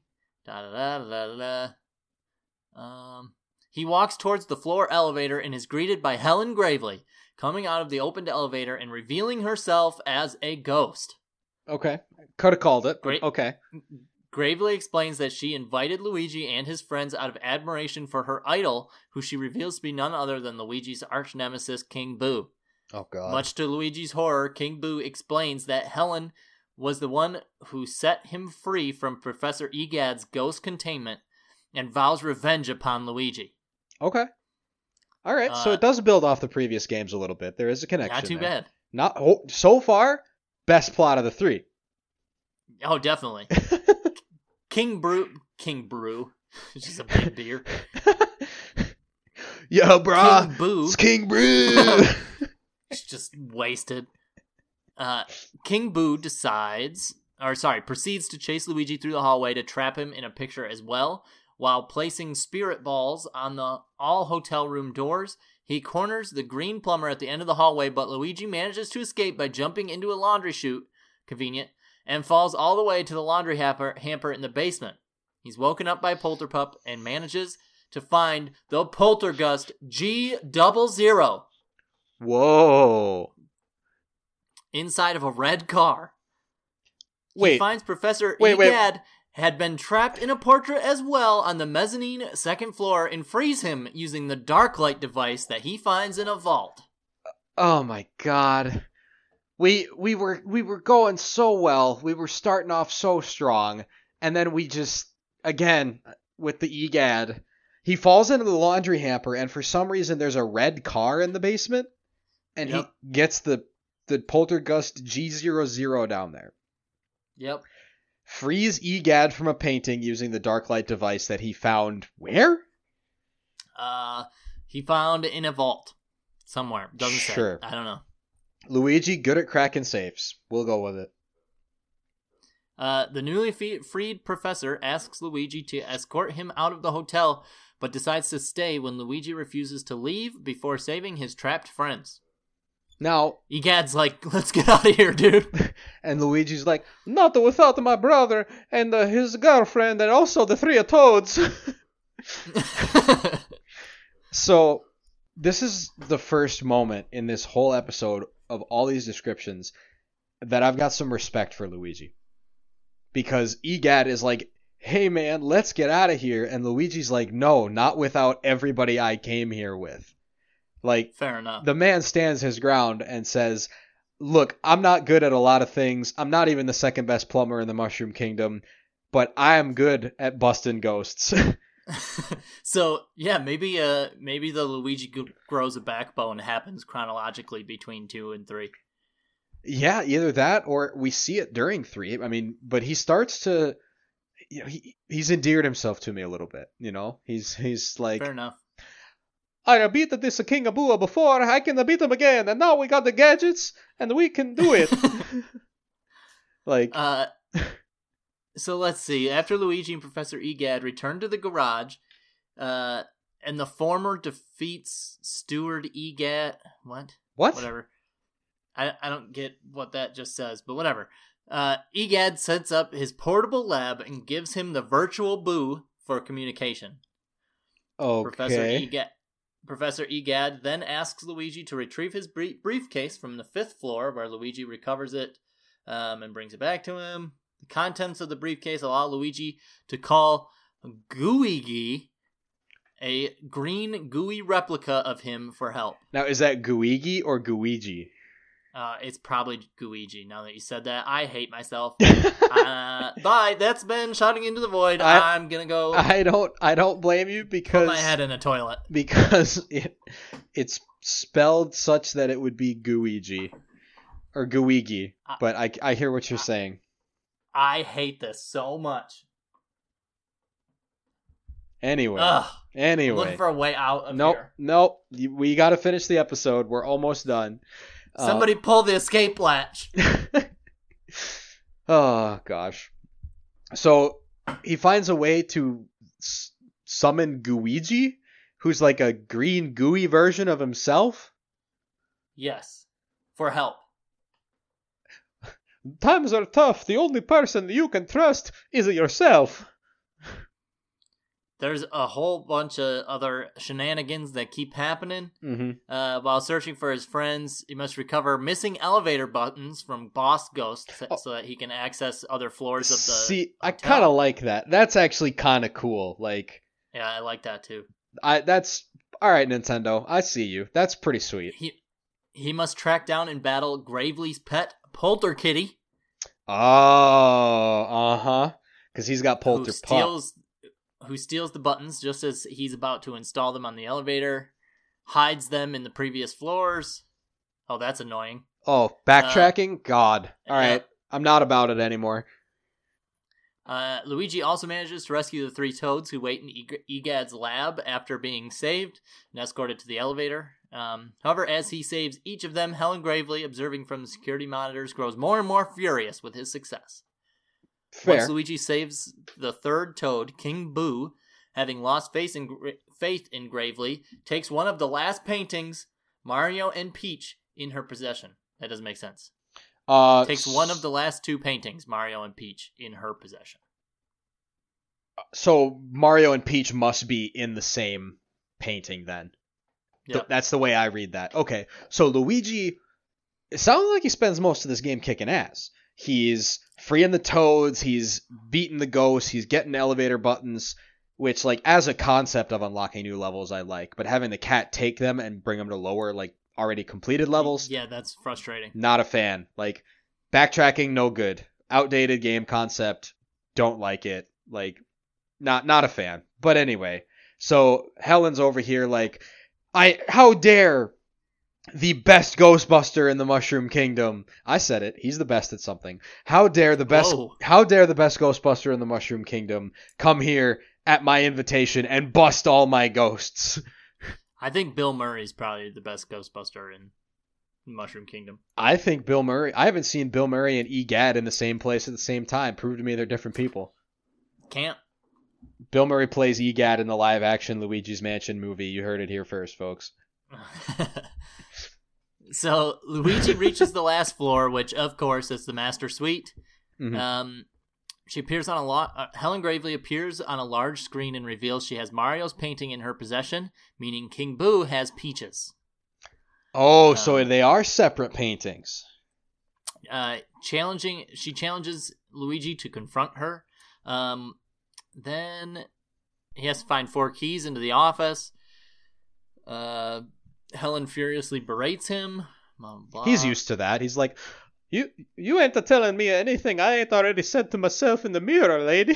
Speaker 1: He walks towards the floor elevator and is greeted by Helen Gravely, coming out of the opened elevator and revealing herself as a ghost.
Speaker 2: Okay. Could have called it. Okay.
Speaker 1: Gravely explains that she invited Luigi and his friends out of admiration for her idol, who she reveals to be none other than Luigi's arch nemesis, King Boo.
Speaker 2: Oh, God.
Speaker 1: Much to Luigi's horror, King Boo explains that Helen was the one who set him free from Professor Egad's ghost containment and vows revenge upon Luigi.
Speaker 2: Okay. All right, so it does build off the previous games a little bit. There is a connection.
Speaker 1: Not too bad.
Speaker 2: So far, best plot of the three.
Speaker 1: Oh, definitely. King Brew. It's just a big beer.
Speaker 2: Yo, brah.
Speaker 1: King Boo.
Speaker 2: It's King Brew.
Speaker 1: It's just wasted. King Boo proceeds to chase Luigi through the hallway to trap him in a picture as well. While placing spirit balls on the all hotel room doors, he corners the green plumber at the end of the hallway, but Luigi manages to escape by jumping into a laundry chute. Convenient. And falls all the way to the laundry hamper in the basement. He's woken up by Polterpup and manages to find the Poltergust G00.
Speaker 2: Whoa.
Speaker 1: Inside of a red car.
Speaker 2: Wait.
Speaker 1: He finds Professor Egad had been trapped in a portrait as well on the mezzanine second floor and frees him using the Darklight device that he finds in a vault.
Speaker 2: Oh my God. We were going so well. We were starting off so strong, and then we just, again, with the Egad, he falls into the laundry hamper, and for some reason there's a red car in the basement, and he gets the Poltergust G00 down there.
Speaker 1: Yep.
Speaker 2: Frees Egad from a painting using the Darklight device that he found where?
Speaker 1: He found in a vault somewhere. Doesn't say. I don't know.
Speaker 2: Luigi, good at cracking safes. We'll go with it.
Speaker 1: The newly freed professor asks Luigi to escort him out of the hotel, but decides to stay when Luigi refuses to leave before saving his trapped friends.
Speaker 2: Now,
Speaker 1: Egad's like, let's get out of here, dude.
Speaker 2: And Luigi's like,
Speaker 3: not without my brother and his girlfriend and also the three toads.
Speaker 2: So, this is the first moment in this whole episode of all these descriptions that I've got some respect for Luigi. Because Egad is like, hey man, let's get out of here. And Luigi's like, no, not without everybody I came here with. Like,
Speaker 1: fair enough.
Speaker 2: The man stands his ground and says, look, I'm not good at a lot of things. I'm not even the second best plumber in the Mushroom Kingdom, but I am good at busting ghosts.
Speaker 1: So yeah, maybe the Luigi grows a backbone happens chronologically between 2 and 3.
Speaker 2: Yeah, either that or we see it during 3. I mean, but he starts to, he's endeared himself to me a little bit. He's like,
Speaker 1: Fair enough.
Speaker 3: I beat this King Abua before, I can beat him again, and now we got the gadgets, and we can do it.
Speaker 2: like,
Speaker 1: So let's see. After Luigi and Professor Egad return to the garage, and the former defeats Steward Egad. What? Whatever. I don't get what that just says, but whatever. Egad sets up his portable lab and gives him the virtual Boo for communication.
Speaker 2: okay.
Speaker 1: Professor Egad then asks Luigi to retrieve his briefcase from the 5th floor, where Luigi recovers it and brings it back to him. The contents of the briefcase allow Luigi to call Gooigi, a green gooey replica of him, for help.
Speaker 2: Now, is that Gooigi or Gooigi?
Speaker 1: It's probably Gooigi. Now that you said that, I hate myself. Bye. That's been Shouting into the Void. I'm gonna go.
Speaker 2: I don't blame you because
Speaker 1: put my head in a toilet
Speaker 2: because it's spelled such that it would be Gooigi or Gooigi. But I hear what you're saying.
Speaker 1: I hate this so much.
Speaker 2: Anyway.
Speaker 1: I'm looking for a way out of here.
Speaker 2: Nope. We got to finish the episode. We're almost done.
Speaker 1: Somebody pull the escape latch.
Speaker 2: Oh, gosh. So he finds a way to summon Gooigi, who's like a green gooey version of himself.
Speaker 1: Yes. For help.
Speaker 3: Times are tough. The only person you can trust is yourself.
Speaker 1: There's a whole bunch of other shenanigans that keep happening.
Speaker 2: Mm-hmm.
Speaker 1: While searching for his friends, he must recover missing elevator buttons from Boss Ghost so that he can access other floors of the
Speaker 2: See, I
Speaker 1: hotel.
Speaker 2: kind of like that. That's actually kind of cool. Like,
Speaker 1: yeah, I like that too.
Speaker 2: That's all right, Nintendo. I see you. That's pretty sweet.
Speaker 1: He must track down and battle Gravely's pet, Polterkitty.
Speaker 2: Oh, uh-huh. Because he's got Polter Pup.
Speaker 1: Who steals the buttons just as he's about to install them on the elevator, hides them in the previous floors. Oh, that's annoying.
Speaker 2: Oh, backtracking? God. All right. I'm not about it anymore.
Speaker 1: Luigi also manages to rescue the 3 toads who wait in Egad's lab after being saved and escorted to the elevator. However, as he saves each of them, Helen Gravely, observing from the security monitors, grows more and more furious with his success.
Speaker 2: Fair.
Speaker 1: Once Luigi saves the 3rd toad, King Boo, having lost faith in Gravely, takes one of the last paintings, Mario and Peach, in her possession. That doesn't make sense. Takes one of the last 2 paintings, Mario and Peach, in her possession.
Speaker 2: So Mario and Peach must be in the same painting then.
Speaker 1: Yep.
Speaker 2: That's the way I read that. Okay, so Luigi, it sounds like he spends most of this game kicking ass. He's freeing the toads, he's beating the ghosts, he's getting elevator buttons, which, like, as a concept of unlocking new levels, I like. But having the cat take them and bring them to lower, like, already completed levels?
Speaker 1: Yeah, that's frustrating.
Speaker 2: Not a fan. Like, backtracking, no good. Outdated game concept, don't like it. Like, not a fan. But anyway, so Helen's over here like, how dare the best Ghostbuster in the Mushroom Kingdom. I said it. He's the best at something. How dare the best Ghostbuster in the Mushroom Kingdom come here at my invitation and bust all my ghosts.
Speaker 1: I think Bill Murray's probably the best Ghostbuster in Mushroom Kingdom.
Speaker 2: I think Bill Murray. I haven't seen Bill Murray and Egad in the same place at the same time. Prove to me they're different people.
Speaker 1: Can't.
Speaker 2: Bill Murray plays Egad in the live-action Luigi's Mansion movie. You heard it here first, folks.
Speaker 1: So Luigi reaches the last floor, which of course is the Master Suite.
Speaker 2: Mm-hmm.
Speaker 1: She appears on Helen Gravely appears on a large screen and reveals she has Mario's painting in her possession, meaning King Boo has Peach's.
Speaker 2: Oh, so they are separate paintings.
Speaker 1: She challenges Luigi to confront her. Then he has to find 4 keys into the office. Helen furiously berates him.
Speaker 2: He's used to that. He's like,
Speaker 3: You ain't a telling me anything I ain't already said to myself in the mirror, lady.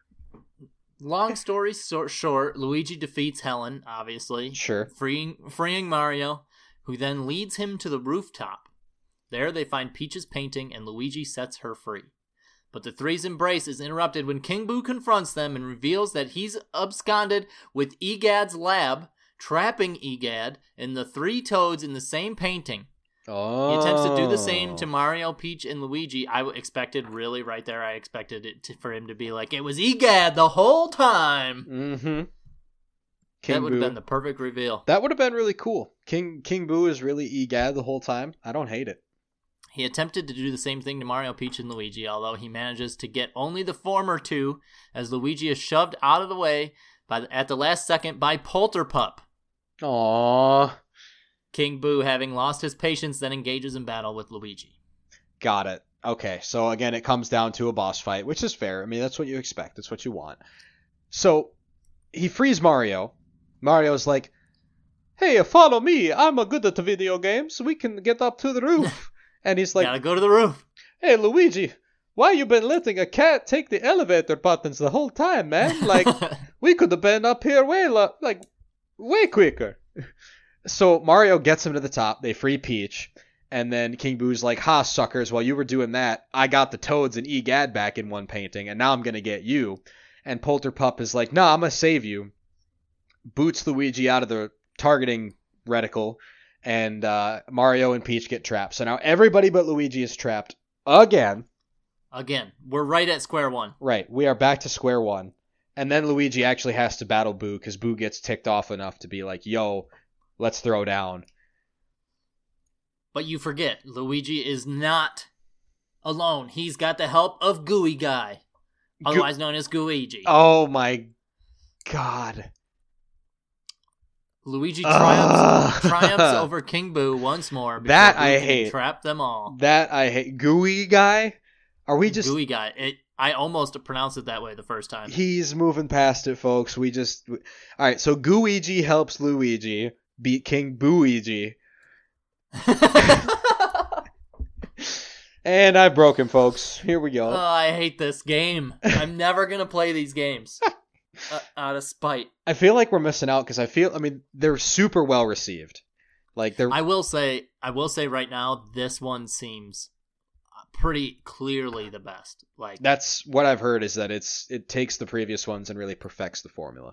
Speaker 1: Long story short, Luigi defeats Helen, obviously.
Speaker 2: Sure.
Speaker 1: Freeing Mario, who then leads him to the rooftop. There they find Peach's painting and Luigi sets her free. But the three's embrace is interrupted when King Boo confronts them and reveals that he's absconded with Egad's lab, trapping Egad and the three toads in the same painting.
Speaker 2: oh.
Speaker 1: He attempts to do the same to Mario, Peach, and Luigi. I expected, really, right there, I expected for him to be like, it was Egad the whole time!
Speaker 2: Mm-hmm.
Speaker 1: That would have been the perfect reveal.
Speaker 2: That would have been really cool. King Boo is really Egad the whole time. I don't hate it.
Speaker 1: He attempted to do the same thing to Mario, Peach, and Luigi, although he manages to get only the former two, as Luigi is shoved out of the way at the last second by Polterpup.
Speaker 2: Aww.
Speaker 1: King Boo, having lost his patience, then engages in battle with Luigi.
Speaker 2: Got it. Okay, so again, it comes down to a boss fight, which is fair. I mean, that's what you expect. That's what you want. So, he frees Mario. Mario's like,
Speaker 3: Hey, follow me. I'm good at video games. We can get up to the roof. And he's like,
Speaker 1: Gotta go to the roof.
Speaker 3: Hey, Luigi, why you been letting a cat take the elevator buttons the whole time, man? Like, we could have been up here way quicker.
Speaker 2: So Mario gets him to the top. They free Peach. And then King Boo's like, ha, suckers, while you were doing that, I got the Toads and Egad back in one painting, and now I'm going to get you. And Polterpup is like, nah, I'm going to save you. Boots Luigi out of the targeting reticle, and Mario and Peach get trapped. So now everybody but Luigi is trapped again.
Speaker 1: Again, we're right at square one.
Speaker 2: Right, we are back to square one. And then Luigi actually has to battle Boo, because Boo gets ticked off enough to be like, yo, let's throw down.
Speaker 1: But you forget, Luigi is not alone. He's got the help of Gooey Guy, otherwise known as Gooigi.
Speaker 2: Oh my god.
Speaker 1: Luigi triumphs over King Boo once more.
Speaker 2: That I hate.
Speaker 1: Trap them all.
Speaker 2: That I hate. Gooey Guy? Are we just...
Speaker 1: Gooey Guy. I almost pronounced it that way the first time.
Speaker 2: He's moving past it, folks. Alright, so Gooigi helps Luigi beat King Booigi. And I broke him, folks. Here we go.
Speaker 1: Oh, I hate this game. I'm never going to play these games. Out of spite.
Speaker 2: I feel like we're missing out because they're super well received.
Speaker 1: I will say right now, this one seems pretty clearly the best.
Speaker 2: That's what I've heard, is that it takes the previous ones and really perfects the formula.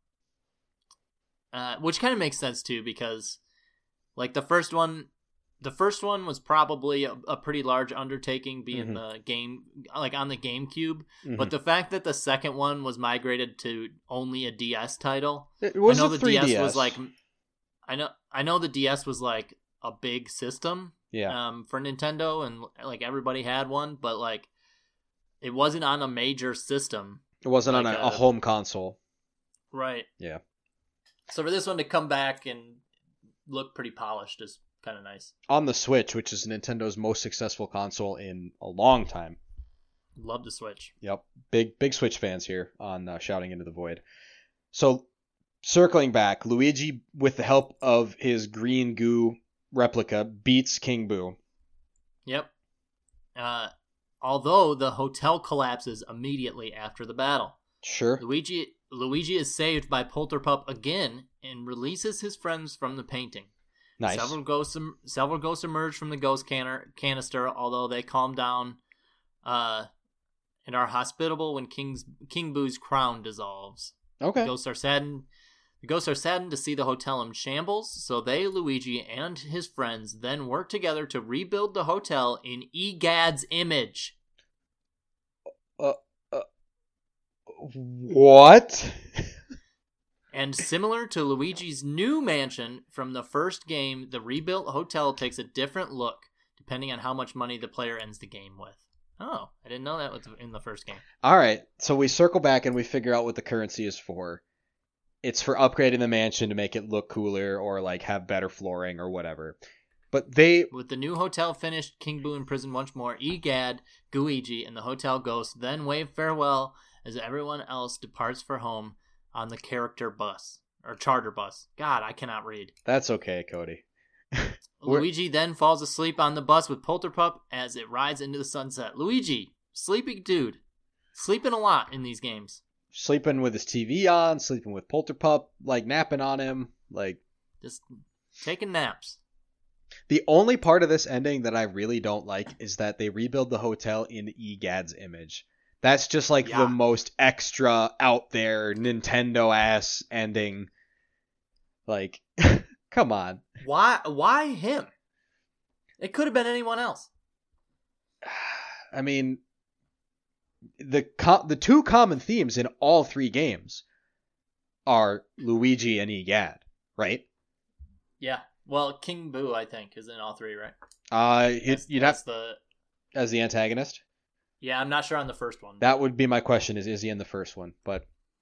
Speaker 1: Which kind of makes sense too, because the first one was probably a pretty large undertaking, being the game on the GameCube.
Speaker 2: Mm-hmm.
Speaker 1: But the fact that the second one was migrated to only a DS title,
Speaker 2: it was
Speaker 1: I know
Speaker 2: a
Speaker 1: the
Speaker 2: 3DS.
Speaker 1: DS was I know the DS was a big system, for Nintendo, and everybody had one, but it wasn't on a major system.
Speaker 2: It wasn't on a home console,
Speaker 1: right?
Speaker 2: Yeah.
Speaker 1: So for this one to come back and look pretty polished is kind of nice.
Speaker 2: On the Switch, which is Nintendo's most successful console in a long time.
Speaker 1: Love the Switch.
Speaker 2: Yep. Big Switch fans here on Shouting Into the Void. So, circling back, Luigi, with the help of his green goo replica, beats King Boo.
Speaker 1: Yep. Although the hotel collapses immediately after the battle.
Speaker 2: Sure.
Speaker 1: Luigi is saved by Polterpup again and releases his friends from the painting.
Speaker 2: Nice.
Speaker 1: Several ghosts emerge from the ghost canister, although they calm down and are hospitable when King Boo's crown dissolves.
Speaker 2: Okay.
Speaker 1: The ghosts are saddened to see the hotel in shambles, so Luigi, and his friends then work together to rebuild the hotel in Egad's image.
Speaker 2: What?
Speaker 1: And similar to Luigi's new mansion from the first game, the rebuilt hotel takes a different look depending on how much money the player ends the game with. Oh, I didn't know that was in the first game.
Speaker 2: All right, so we circle back and we figure out what the currency is for. It's for upgrading the mansion to make it look cooler or have better flooring or whatever. But
Speaker 1: with the new hotel finished, King Boo in prison once more, Egad, Gooigi, and the hotel ghosts then wave farewell as everyone else departs for home on the character bus or charter bus. God, I cannot read.
Speaker 2: That's okay, Cody.
Speaker 1: Luigi then falls asleep on the bus with Polterpup as it rides into the sunset. Luigi, sleepy dude. Sleeping a lot in these games.
Speaker 2: Sleeping with his TV on, sleeping with Polterpup, like napping on him, like...
Speaker 1: Just taking naps.
Speaker 2: The only part of this ending that I really don't like is that they rebuild the hotel in Egad's image. That's just like the most extra out there Nintendo-ass ending. Like, come on.
Speaker 1: Why him? It could have been anyone else.
Speaker 2: I mean, the two common themes in all three games are Luigi and Egad, right?
Speaker 1: Yeah. Well, King Boo, I think, is in all three, right?
Speaker 2: As the antagonist?
Speaker 1: Yeah, I'm not sure on the first one.
Speaker 2: That would be my question, is he in the first one? But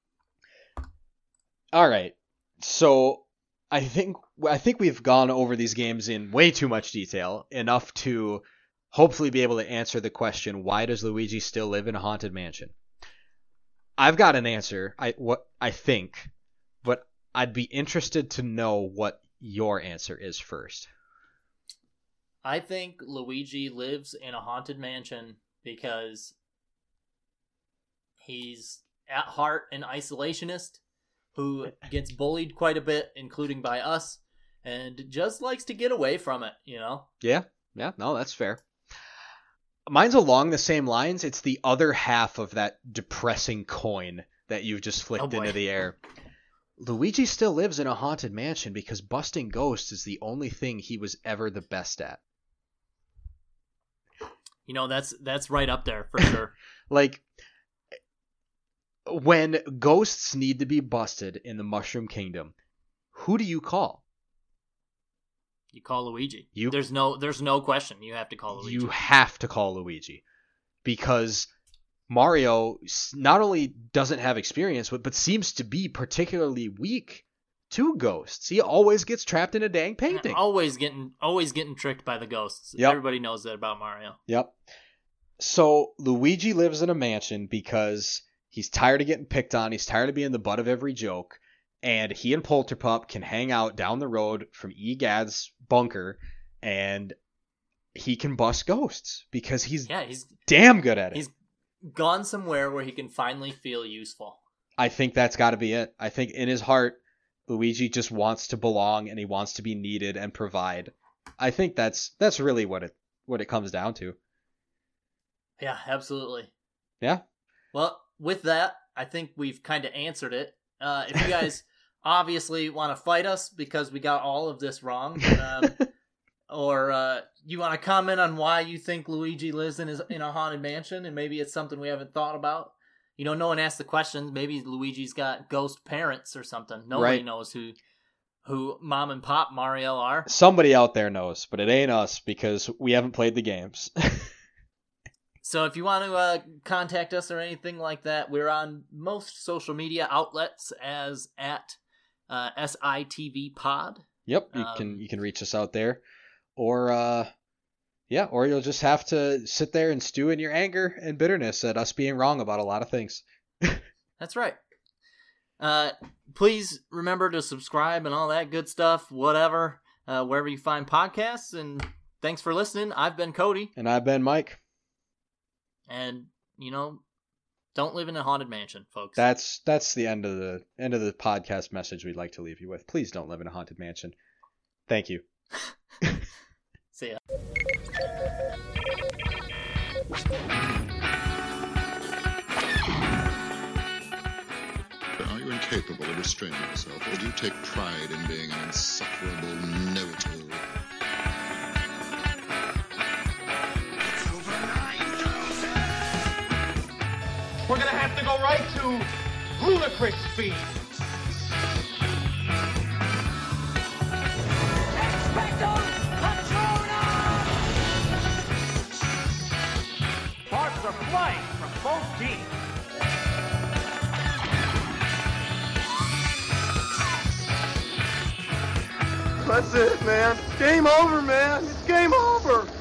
Speaker 2: all right. So I think we've gone over these games in way too much detail, enough to hopefully be able to answer the question, why does Luigi still live in a haunted mansion? I've got an answer, I think, but I'd be interested to know what your answer is first.
Speaker 1: I think Luigi lives in a haunted mansion because he's at heart an isolationist who gets bullied quite a bit, including by us, and just likes to get away from it, you know?
Speaker 2: Yeah, no, that's fair. Mine's along the same lines. It's the other half of that depressing coin that you've just flicked into the air. Luigi still lives in a haunted mansion because busting ghosts is the only thing he was ever the best at.
Speaker 1: You know, that's right up there for sure.
Speaker 2: Like, when ghosts need to be busted in the Mushroom Kingdom, who do you call?
Speaker 1: You call Luigi. There's no question. You have to call Luigi.
Speaker 2: You have to call Luigi. Because Mario not only doesn't have experience with, but seems to be particularly weak to ghosts. He always gets trapped in a dang painting.
Speaker 1: Always getting tricked by the ghosts. Yep. Everybody knows that about Mario.
Speaker 2: Yep. So Luigi lives in a mansion because he's tired of getting picked on. He's tired of being the butt of every joke. And he and Polterpup can hang out down the road from Egad's bunker, and he can bust ghosts because he's damn good at it.
Speaker 1: He's gone somewhere where he can finally feel useful.
Speaker 2: I think that's got to be it. I think in his heart, Luigi just wants to belong and he wants to be needed and provide. I think that's really what it comes down to.
Speaker 1: Yeah, absolutely.
Speaker 2: Yeah.
Speaker 1: Well, with that, I think we've kind of answered it. If you guys obviously want to fight us because we got all of this wrong, or you want to comment on why you think Luigi lives in a haunted mansion, and maybe it's something we haven't thought about. You know, no one asked the questions. Maybe Luigi's got ghost parents or something. Nobody knows who Mom and Pop Mario are.
Speaker 2: Somebody out there knows, but it ain't us because we haven't played the games.
Speaker 1: So if you want to contact us or anything like that, we're on most social media outlets as at SITV Pod.
Speaker 2: Yep, you can reach us out there, or you'll just have to sit there and stew in your anger and bitterness at us being wrong about a lot of things.
Speaker 1: That's right. Please remember to subscribe and all that good stuff, whatever, wherever you find podcasts. And thanks for listening. I've been Cody,
Speaker 2: and I've been Mike.
Speaker 1: And don't live in a haunted mansion, folks.
Speaker 2: That's the end of the podcast message we'd like to leave you with. Please don't live in a haunted mansion. Thank you.
Speaker 1: See ya.
Speaker 4: Are you incapable of restraining yourself, or do you take pride in being an insufferable know-it-all?
Speaker 5: We're gonna have to go right to ludicrous speed. Expecto Patronum! Sparks are flying from both teams.
Speaker 3: That's it, man. Game over, man. It's game over.